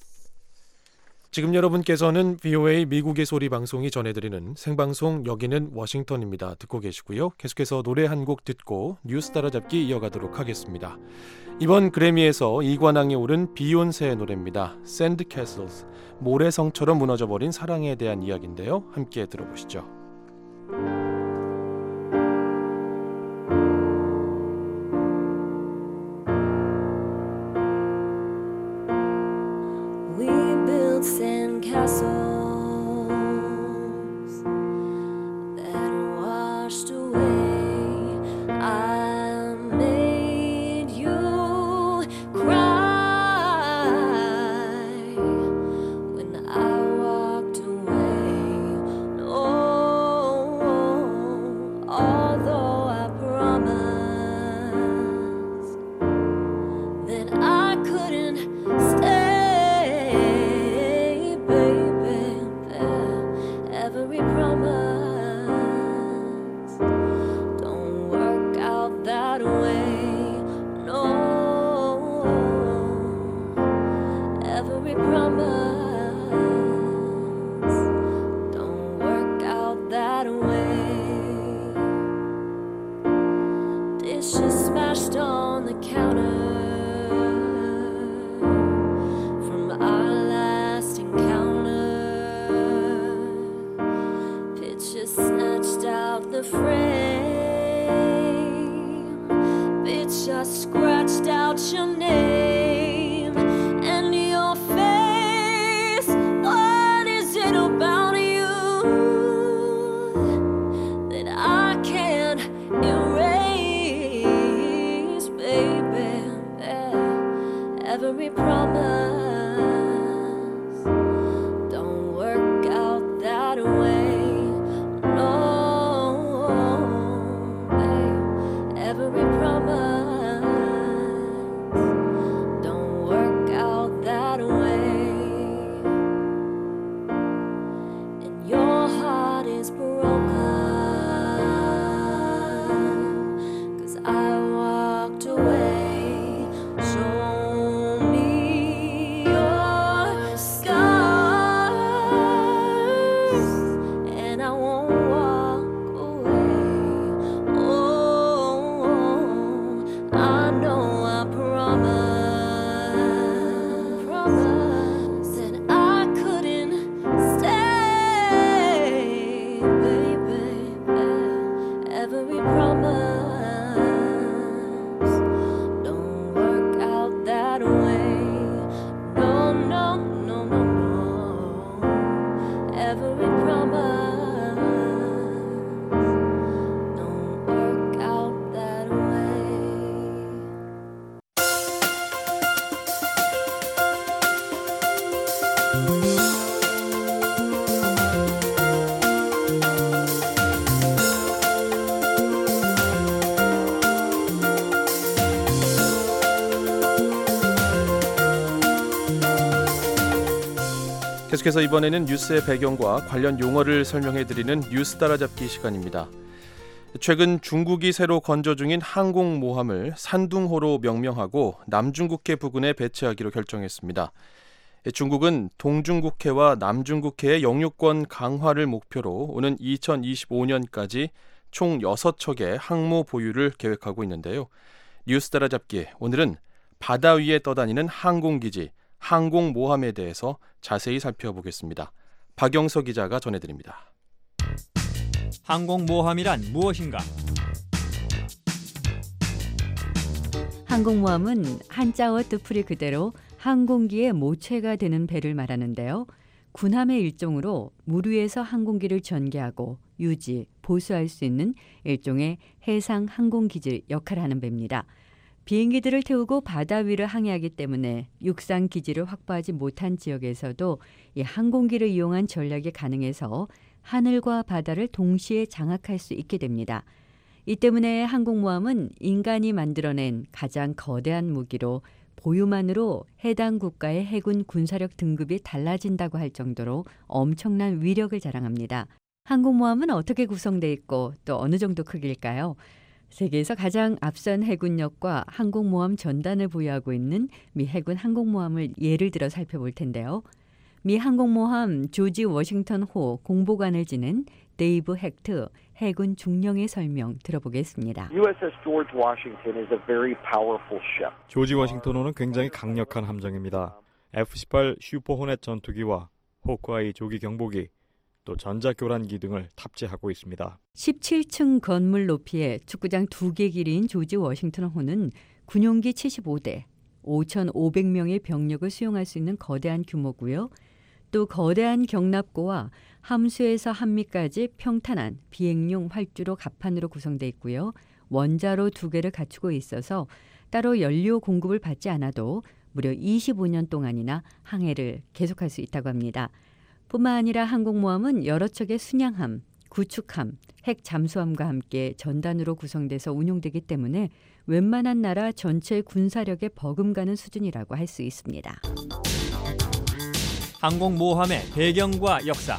지금 여러분께서는 VOA 미국의 소리 방송이 전해드리는 생방송 여기는 워싱턴입니다. 듣고 계시고요. 계속해서 노래 한 곡 듣고 뉴스 따라잡기 이어가도록 하겠습니다. 이번 그래미에서 2관왕에 오른 비욘세의 노래입니다. 샌드 캐슬스, 모래성처럼 무너져버린 사랑에 대한 이야기인데요. 함께 들어보시죠. Sandcastles that washed away. I made you cry when I walked away. No, although I promised that I couldn't stay. Every promise don't work out that way. No, every promise don't work out that way. Dishes smashed on the counter from our last encounter. Snatched out the frame. Bitch, I scratched out your name and your face. What is it about you that I can't erase, baby? Every promise don't work out that way. Every promise 계속해서 이번에는 뉴스의 배경과 관련 용어를 설명해드리는 뉴스 따라잡기 시간입니다. 최근 중국이 새로 건조 중인 항공모함을 산둥호로 명명하고 남중국해 부근에 배치하기로 결정했습니다. 중국은 동중국해와 남중국해의 영유권 강화를 목표로 오는 2025년까지 총 6척의 항모 보유를 계획하고 있는데요. 뉴스 따라잡기, 오늘은 바다 위에 떠다니는 항공기지, 항공모함에 대해서 자세히 살펴보겠습니다. 박영서 기자가 전해드립니다. 항공모함이란 무엇인가? 항공모함은 한자어 뜻풀이 그대로 항공기의 모체가 되는 배를 말하는데요. 군함의 일종으로 물 위에서 항공기를 전개하고 유지, 보수할 수 있는 일종의 해상 항공기지 역할을 하는 배입니다. 비행기들을 태우고 바다 위를 항해하기 때문에 육상 기지를 확보하지 못한 지역에서도 이 항공기를 이용한 전략이 가능해서 하늘과 바다를 동시에 장악할 수 있게 됩니다. 이 때문에 항공모함은 인간이 만들어낸 가장 거대한 무기로 보유만으로 해당 국가의 해군 군사력 등급이 달라진다고 할 정도로 엄청난 위력을 자랑합니다. 항공모함은 어떻게 구성되어 있고 또 어느 정도 크기일까요? 세계에서 가장 앞선 해군력과 항공모함 전단을 보유하고 있는 미 해군 항공모함을 예를 들어 살펴볼 텐데요. 미 항공모함 조지 워싱턴호 공보관을 지낸 데이브 헥트 해군 중령의 설명 들어보겠습니다. USS George Washington is a very powerful ship. 조지 워싱턴호는 굉장히 강력한 함정입니다. F-18 슈퍼 호넷 전투기와 호크아이 조기 경보기, 또 전자교란기 등을 탑재하고 있습니다. 17층 건물 높이의 축구장 2개 길이인 조지 워싱턴호는 군용기 75대, 5,500명의 병력을 수용할 수 있는 거대한 규모고요. 또 거대한 경납고와 함수에서 한미까지 평탄한 비행용 활주로 갑판으로 구성되어 있고요. 원자로 2개를 갖추고 있어서 따로 연료 공급을 받지 않아도 무려 25년 동안이나 항해를 계속할 수 있다고 합니다. 뿐만 아니라 항공모함은 여러 척의 순양함, 구축함, 핵 잠수함과 함께 전단으로 구성돼서 운용되기 때문에 웬만한 나라 전체 군사력에 버금가는 수준이라고 할 수 있습니다. 항공모함의 배경과 역사.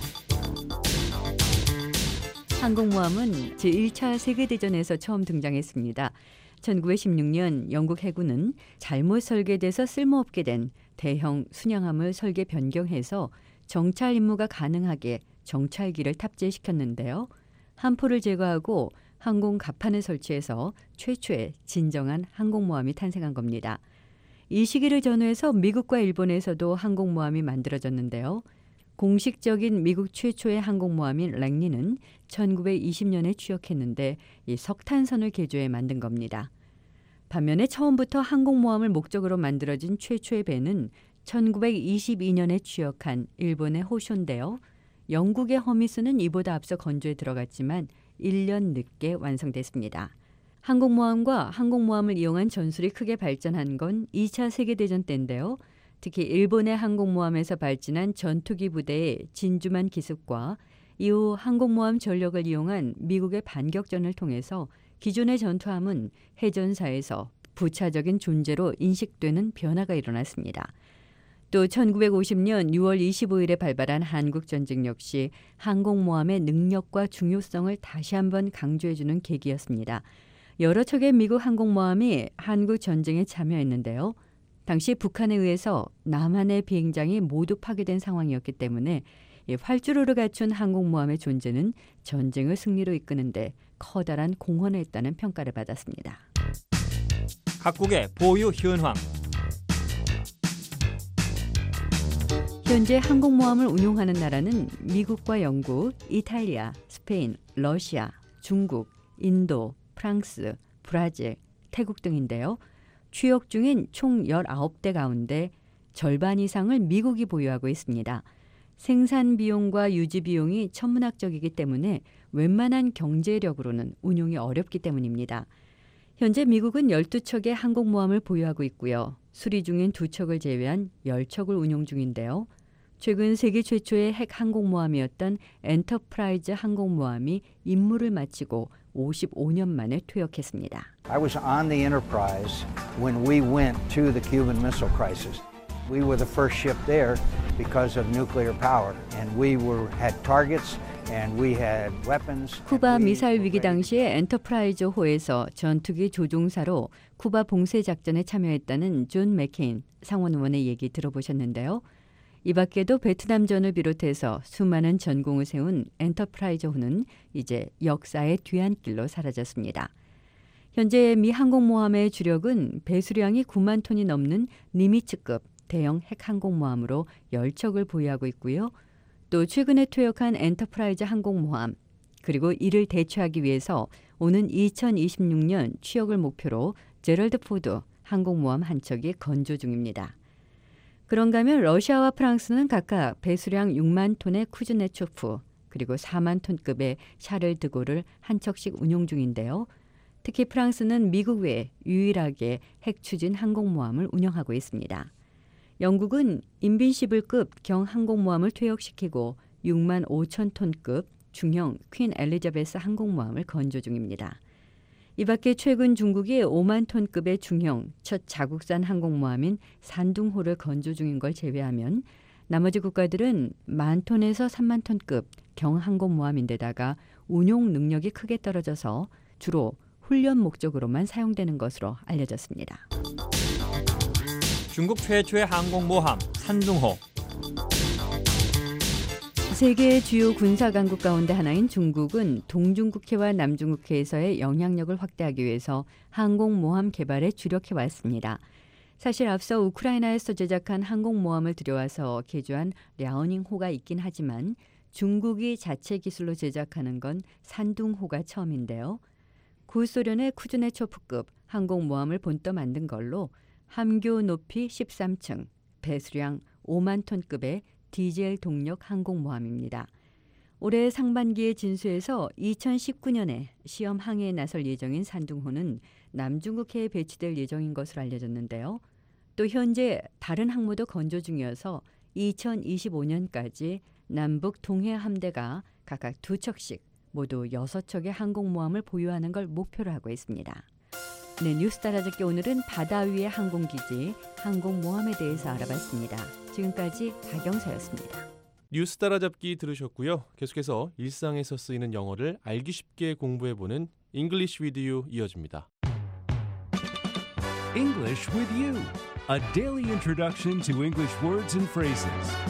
항공모함은 제1차 세계대전에서 처음 등장했습니다. 1916년 영국 해군은 잘못 설계돼서 쓸모없게 된 대형 순양함을 설계 변경해서 정찰 임무가 가능하게 정찰기를 탑재시켰는데요. 함포를 제거하고 항공 갑판을 설치해서 최초의 진정한 항공모함이 탄생한 겁니다. 이 시기를 전후해서 미국과 일본에서도 항공모함이 만들어졌는데요. 공식적인 미국 최초의 항공모함인 랭리는 1920년에 취역했는데 이 석탄선을 개조해 만든 겁니다. 반면에 처음부터 항공모함을 목적으로 만들어진 최초의 배는 1922년에 취역한 일본의 호쇼인데요. 영국의 허미스는 이보다 앞서 건조에 들어갔지만 1년 늦게 완성됐습니다. 항공모함과 항공모함을 이용한 전술이 크게 발전한 건 2차 세계대전 때인데요. 특히 일본의 항공모함에서 발진한 전투기 부대의 진주만 기습과 이후 항공모함 전력을 이용한 미국의 반격전을 통해서 기존의 전투함은 해전사에서 부차적인 존재로 인식되는 변화가 일어났습니다. 또 1950년 6월 25일에 발발한 한국전쟁 역시 항공모함의 능력과 중요성을 다시 한번 강조해주는 계기였습니다. 여러 척의 미국 항공모함이 한국전쟁에 참여했는데요. 당시 북한에 의해서 남한의 비행장이 모두 파괴된 상황이었기 때문에 활주로를 갖춘 항공모함의 존재는 전쟁을 승리로 이끄는데 커다란 공헌을 했다는 평가를 받았습니다. 각국의 보유 현황. 현재 항공모함을 운용하는 나라는 미국과 영국, 이탈리아, 스페인, 러시아, 중국, 인도, 프랑스, 브라질, 태국 등인데요. 취역 중인 총 19대 가운데 절반 이상을 미국이 보유하고 있습니다. 생산 비용과 유지 비용이 천문학적이기 때문에 웬만한 경제력으로는 운용이 어렵기 때문입니다. 현재 미국은 12척의 항공모함을 보유하고 있고요. 수리 중인 2척을 제외한 10척을 운용 중인데요. 최근 세계 최초의 핵 항공모함이었던 엔터프라이즈 항공모함이 임무를 마치고 55년 만에 퇴역했습니다. I was on the Enterprise when we went to the Cuban Missile Crisis. We were the first ship there because of nuclear power, and we had targets. 쿠바 미사일 위기 당시에 엔터프라이즈호에서 전투기 조종사로 쿠바 봉쇄 작전에 참여했다는 존 맥케인 상원 의원의 얘기 들어보셨는데요. 이 밖에도 베트남전을 비롯해서 수많은 전공을 세운 엔터프라이즈호는 이제 역사의 뒤안길로 사라졌습니다. 현재 미 항공모함의 주력은 배수량이 9만 톤이 넘는 니미츠급 대형 핵항공모함으로 10척을 보유하고 있고요. 또 최근에 퇴역한 엔터프라이즈 항공모함, 그리고 이를 대체하기 위해서 오는 2026년 취역을 목표로 제럴드 포드 항공모함 한 척이 건조 중입니다. 그런가 하면 러시아와 프랑스는 각각 배수량 6만 톤의 쿠즈네초프, 그리고 4만 톤급의 샤를 드골을 한 척씩 운용 중인데요. 특히 프랑스는 미국 외에 유일하게 핵추진 항공모함을 운영하고 있습니다. 영국은 인빈시블급 경항공모함을 퇴역시키고 6만 5천 톤급 중형 퀸 엘리자베스 항공모함을 건조 중입니다. 이 밖에 최근 중국이 5만 톤급의 중형 첫 자국산 항공모함인 산둥호를 건조 중인 걸 제외하면 나머지 국가들은 1만 톤에서 3만 톤급 경항공모함인데다가 운용 능력이 크게 떨어져서 주로 훈련 목적으로만 사용되는 것으로 알려졌습니다. 중국 최초의 항공모함 산둥호. 세계의 주요 군사 강국 가운데 하나인 중국은 동중국해와 남중국해에서의 영향력을 확대하기 위해서 항공모함 개발에 주력해 왔습니다. 사실 앞서 우크라이나에서 제작한 항공모함을 들여와서 개조한 랴오닝호가 있긴 하지만 중국이 자체 기술로 제작하는 건 산둥호가 처음인데요. 구소련의 쿠즈네초프급 항공모함을 본떠 만든 걸로 함교 높이 13층, 배수량 5만 톤급의 디젤 동력 항공모함입니다. 올해 상반기에 진수해서 2019년에 시험 항해에 나설 예정인 산둥호는 남중국해에 배치될 예정인 것으로 알려졌는데요. 또 현재 다른 항모도 건조 중이어서 2025년까지 남북 동해 함대가 각각 2척씩 모두 6척의 항공모함을 보유하는 걸 목표로 하고 있습니다. 네, 뉴스 따라잡기 오늘은 바다 위의 항공기지, 항공모함에 대해서 알아봤습니다. 지금까지 박영서였습니다. 뉴스 따라잡기 들으셨고요. 계속해서 일상에서 쓰이는 영어를 알기 쉽게 공부해보는 English with You 이어집니다. English with You, a daily introduction to English words and phrases.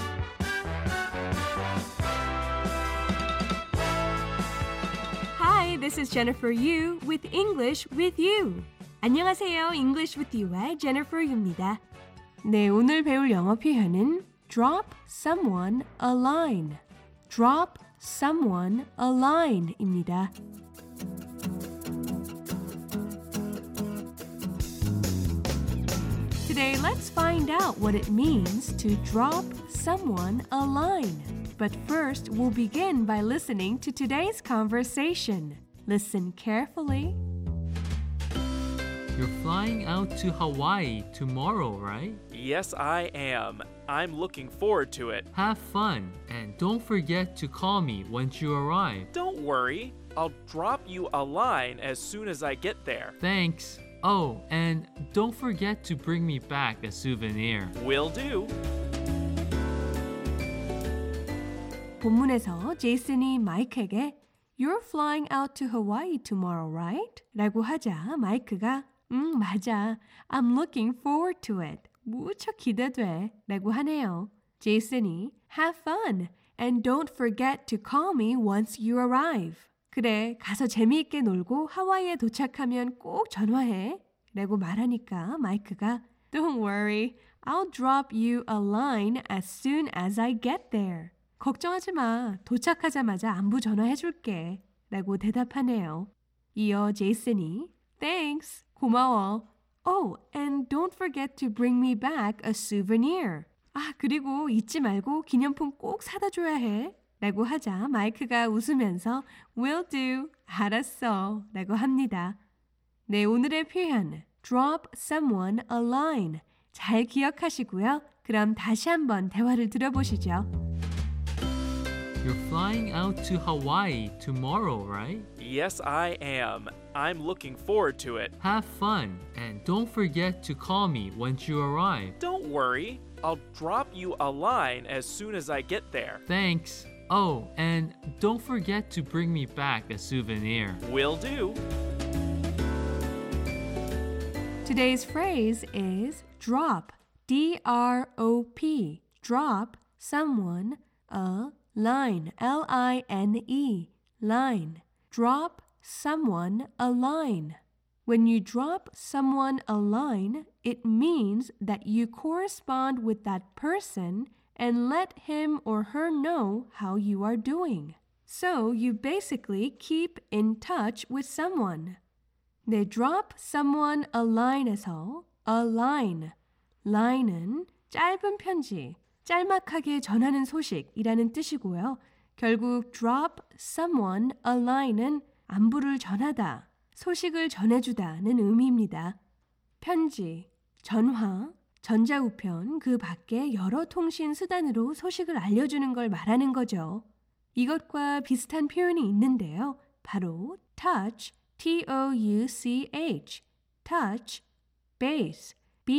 Hi, this is Jennifer Yu with English with You. 안녕하세요. English with You의 Jennifer Yu입니다. 네, 오늘 배울 영어 표현은 drop someone a line. drop someone a line입니다. Today, let's find out what it means to drop someone a line. But first, we'll begin by listening to today's conversation. Listen carefully. You're flying out to Hawaii tomorrow, right? Yes, I am. I'm looking forward to it. Have fun, and don't forget to call me once you arrive. Don't worry. I'll drop you a line as soon as I get there. Thanks. Oh, and don't forget to bring me back a souvenir. Will do. 본문에서 제이슨이 마이크에게 You're flying out to Hawaii tomorrow, right? 라고 하자 마이크가 맞아. I'm looking forward to it. 무척 기대돼. 라고 하네요. 제이슨이 Have fun and don't forget to call me once you arrive. 그래, 가서 재미있게 놀고 하와이에 도착하면 꼭 전화해. 라고 말하니까 마이크가 Don't worry, I'll drop you a line as soon as I get there. 걱정하지 마. 도착하자마자 안부 전화해줄게. 라고 대답하네요. 이어 제이슨이 Thanks, 고마워. Oh, and don't forget to bring me back a souvenir. 아, 그리고 잊지 말고 기념품 꼭 사다 줘야 해. 라고 하자 마이크가 웃으면서 Will do, 알았어. 라고 합니다. 네, 오늘의 표현 Drop someone a line. 잘 기억하시고요. 그럼 다시 한번 대화를 들어보시죠. You're flying out to Hawaii tomorrow, right? Yes, I am. I'm looking forward to it. Have fun, and don't forget to call me once you arrive. Don't worry. I'll drop you a line as soon as I get there. Thanks. Oh, and don't forget to bring me back a souvenir. Will do. Today's phrase is drop, D-R-O-P, drop someone a line, L-I-N-E, line. Drop someone a line. When you drop someone a line, it means that you correspond with that person and let him or her know how you are doing. So you basically keep in touch with someone. 네, drop someone a line에서 a line, line은 짧은 편지, 짤막하게 전하는 소식이라는 뜻이고요. 결국 drop someone a line은 안부를 전하다, 소식을 전해주다는 의미입니다. 편지, 전화, 전자우편, 그 밖에 여러 통신 수단으로 소식을 알려주는 걸 말하는 거죠. 이것과 비슷한 표현이 있는데요. 바로 touch, T-O-U-C-H, touch, base,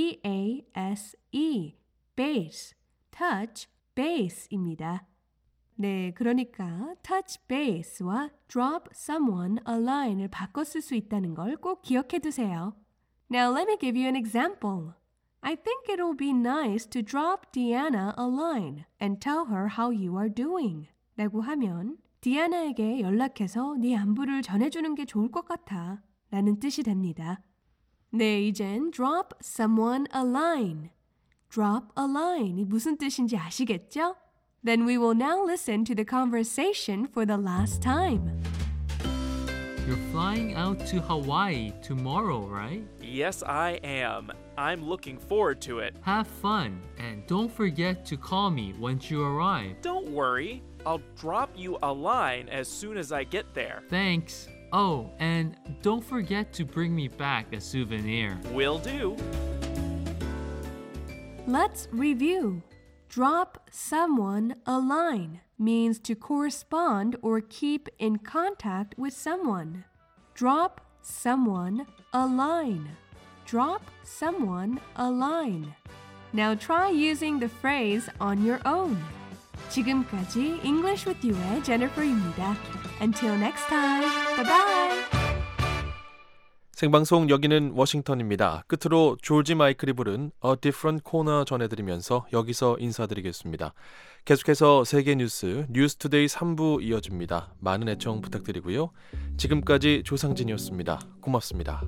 B-A-S-E, base, touch, base입니다. 네, 그러니까 touch base와 drop someone a line을 바꿔 쓸 수 있다는 걸 꼭 기억해 두세요. Now let me give you an example. I think it'll be nice to drop Deanna a line and tell her how you are doing. 라고 하면 디아나에게 연락해서 네 안부를 전해주는 게 좋을 것 같아 라는 뜻이 됩니다. 네, 이젠 drop someone a line. drop a line이 무슨 뜻인지 아시겠죠? Then we will now listen to the conversation for the last time. You're flying out to Hawaii tomorrow, right? Yes, I am. I'm looking forward to it. Have fun, and don't forget to call me once you arrive. Don't worry. I'll drop you a line as soon as I get there. Thanks. Oh, and don't forget to bring me back a souvenir. Will do. Let's review. Drop someone a line means to correspond or keep in contact with someone. Drop someone a line. Drop someone a line. Now try using the phrase on your own. 지금까지 English with You의 Jennifer입니다. Until next time. Bye-bye. 생방송 여기는 워싱턴입니다. 끝으로 조지 마이클이 부른 A Different Corner 전해드리면서 여기서 인사드리겠습니다. 계속해서 세계 뉴스 뉴스투데이 3부 이어집니다. 많은 애청 부탁드리고요. 지금까지 조상진이었습니다. 고맙습니다.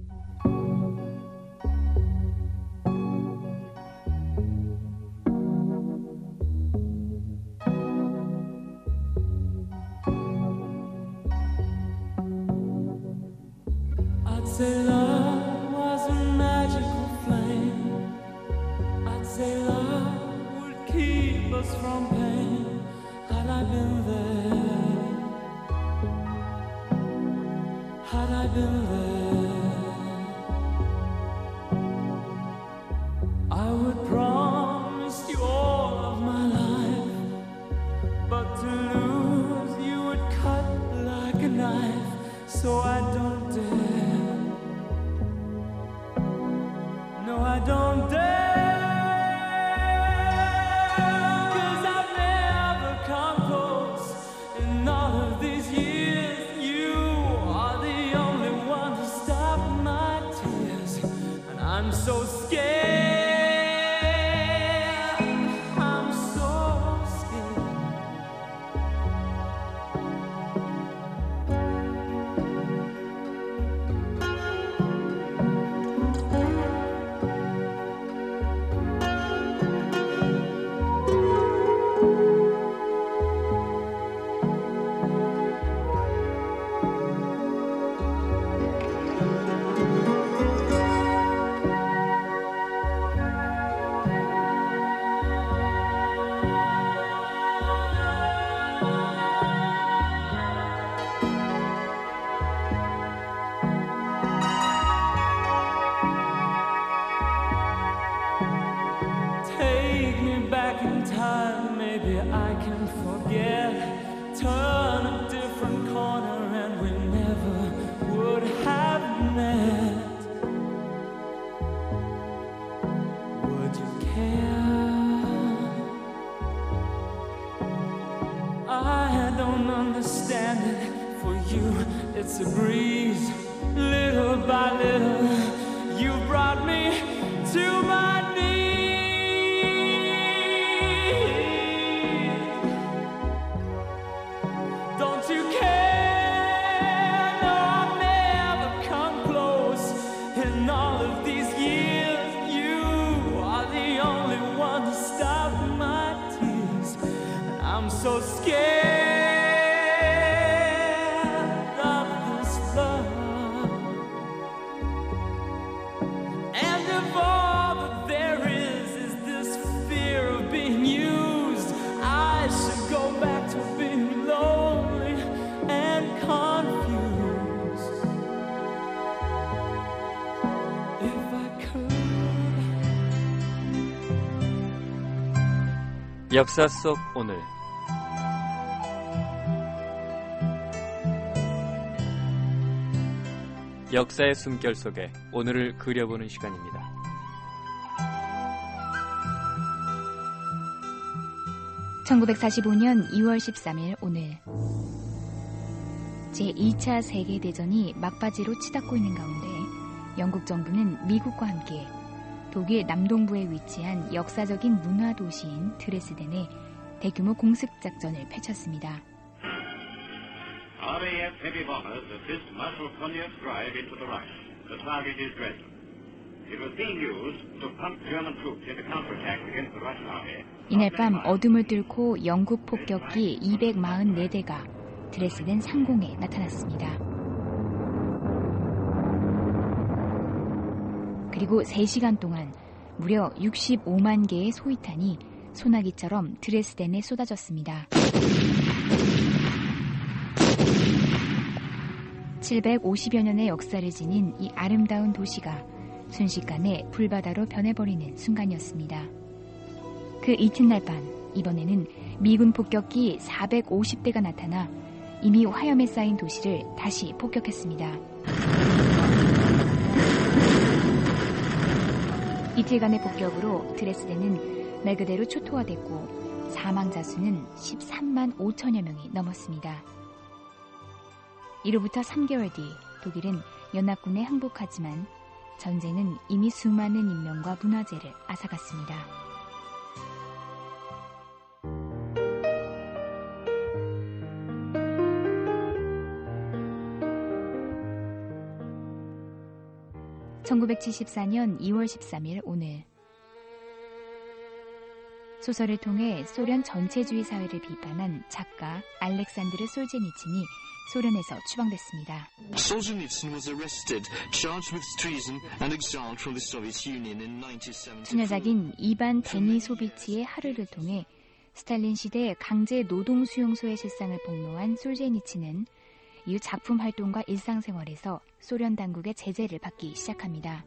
I'd say love was a magical flame. I'd say love would keep us from pain. Had I been there, had I been there, I would promise you all of my life. But to lose you would cut like a knife. So I don't dare. No, I don't dare. 'Cause I've never come close in all of these years. You are the only one to stop my tears. And I'm so scared. I'm so scared. it's a breeze. Little by little, you brought me to my knees. Don't you care? No, I'll never come close. In all of these years, you are the only one to stop my tears. And I'm so scared. 역사 속 오늘 역사의 숨결 속에 오늘을 그려보는 시간입니다. (1945년 2월 13일) 오늘 제2차 세계대전이 막바지로 치닫고 있는 가운데 영국 정부는 미국과 함께 독일 남동부에 위치한 역사적인 문화 도시인 드레스덴에 대규모 공습 작전을 펼쳤습니다. RAF heavy bombers assist Marshal Cognac drive into the Reich. The target is Dresden. It was being used to pump German troops into counterattack against the Russian army. 이날 밤 어둠을 뚫고 영국 폭격기 244대가 드레스덴 상공에 나타났습니다. 그리고 3시간 동안 무려 65만 개의 소위탄이 소나기처럼 드레스덴에 쏟아졌습니다. 750여 년의 역사를 지닌 이 아름다운 도시가 순식간에 불바다로 변해버리는 순간이었습니다. 그 이튿날 밤, 이번에는 미군 폭격기 450대가 나타나 이미 화염에 쌓인 도시를 다시 폭격했습니다. 이틀간의 폭격으로 드레스덴은 말 그대로 초토화됐고 사망자 수는 13만 5천여 명이 넘었습니다. 이로부터 3개월 뒤 독일은 연합군에 항복하지만 전쟁은 이미 수많은 인명과 문화재를 앗아갔습니다. (1974년 2월 13일) 오늘 소설을 통해 소련 전체주의 사회를 비판한 작가 알렉산드르 솔제니친이 소련에서 추방됐습니다. Solzhenitsyn was arrested, charged with treason and exiled from the Soviet Union in 1973. 추녀작인 이반 데니소비치의 하루를 통해 스탈린 시대 강제 노동 수용소의 실상을 폭로한 솔제니친은 이후 작품 활동과 일상생활에서 소련 당국의 제재를 받기 시작합니다.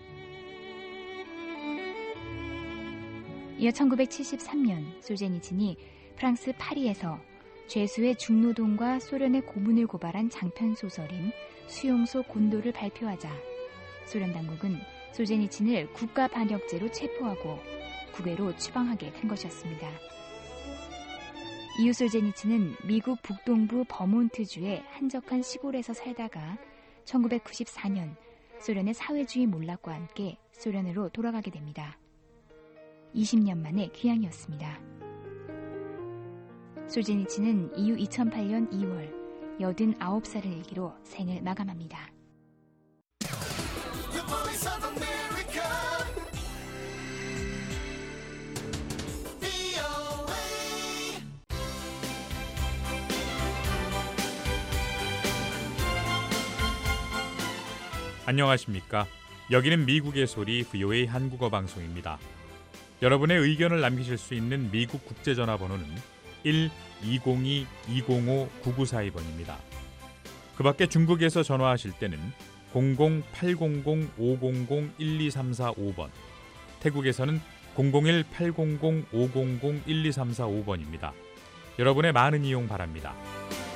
이어 1973년 솔제니친이 프랑스 파리에서 죄수의 중노동과 소련의 고문을 고발한 장편 소설인 수용소 곤도를 발표하자 소련 당국은 솔제니친을 국가 반역죄로 체포하고 국외로 추방하게 된 것이었습니다. 이후 솔제니친은 미국 북동부 버몬트주의 한적한 시골에서 살다가 1994년 소련의 사회주의 몰락과 함께 소련으로 돌아가게 됩니다. 20년 만에 귀향이었습니다. 솔제니친은 이후 2008년 2월 89살을 일기로 생을 마감합니다. 안녕하십니까? 여기는 미국의 소리 VOA 한국어 방송입니다. 여러분의 의견을 남기실 수 있는 미국 국제전화번호는 1-202-205-9942번입니다. 그 밖에 중국에서 전화하실 때는 00-800-500-1234-5번, 태국에서는 001-800-500-1234-5번입니다. 여러분의 많은 이용 바랍니다.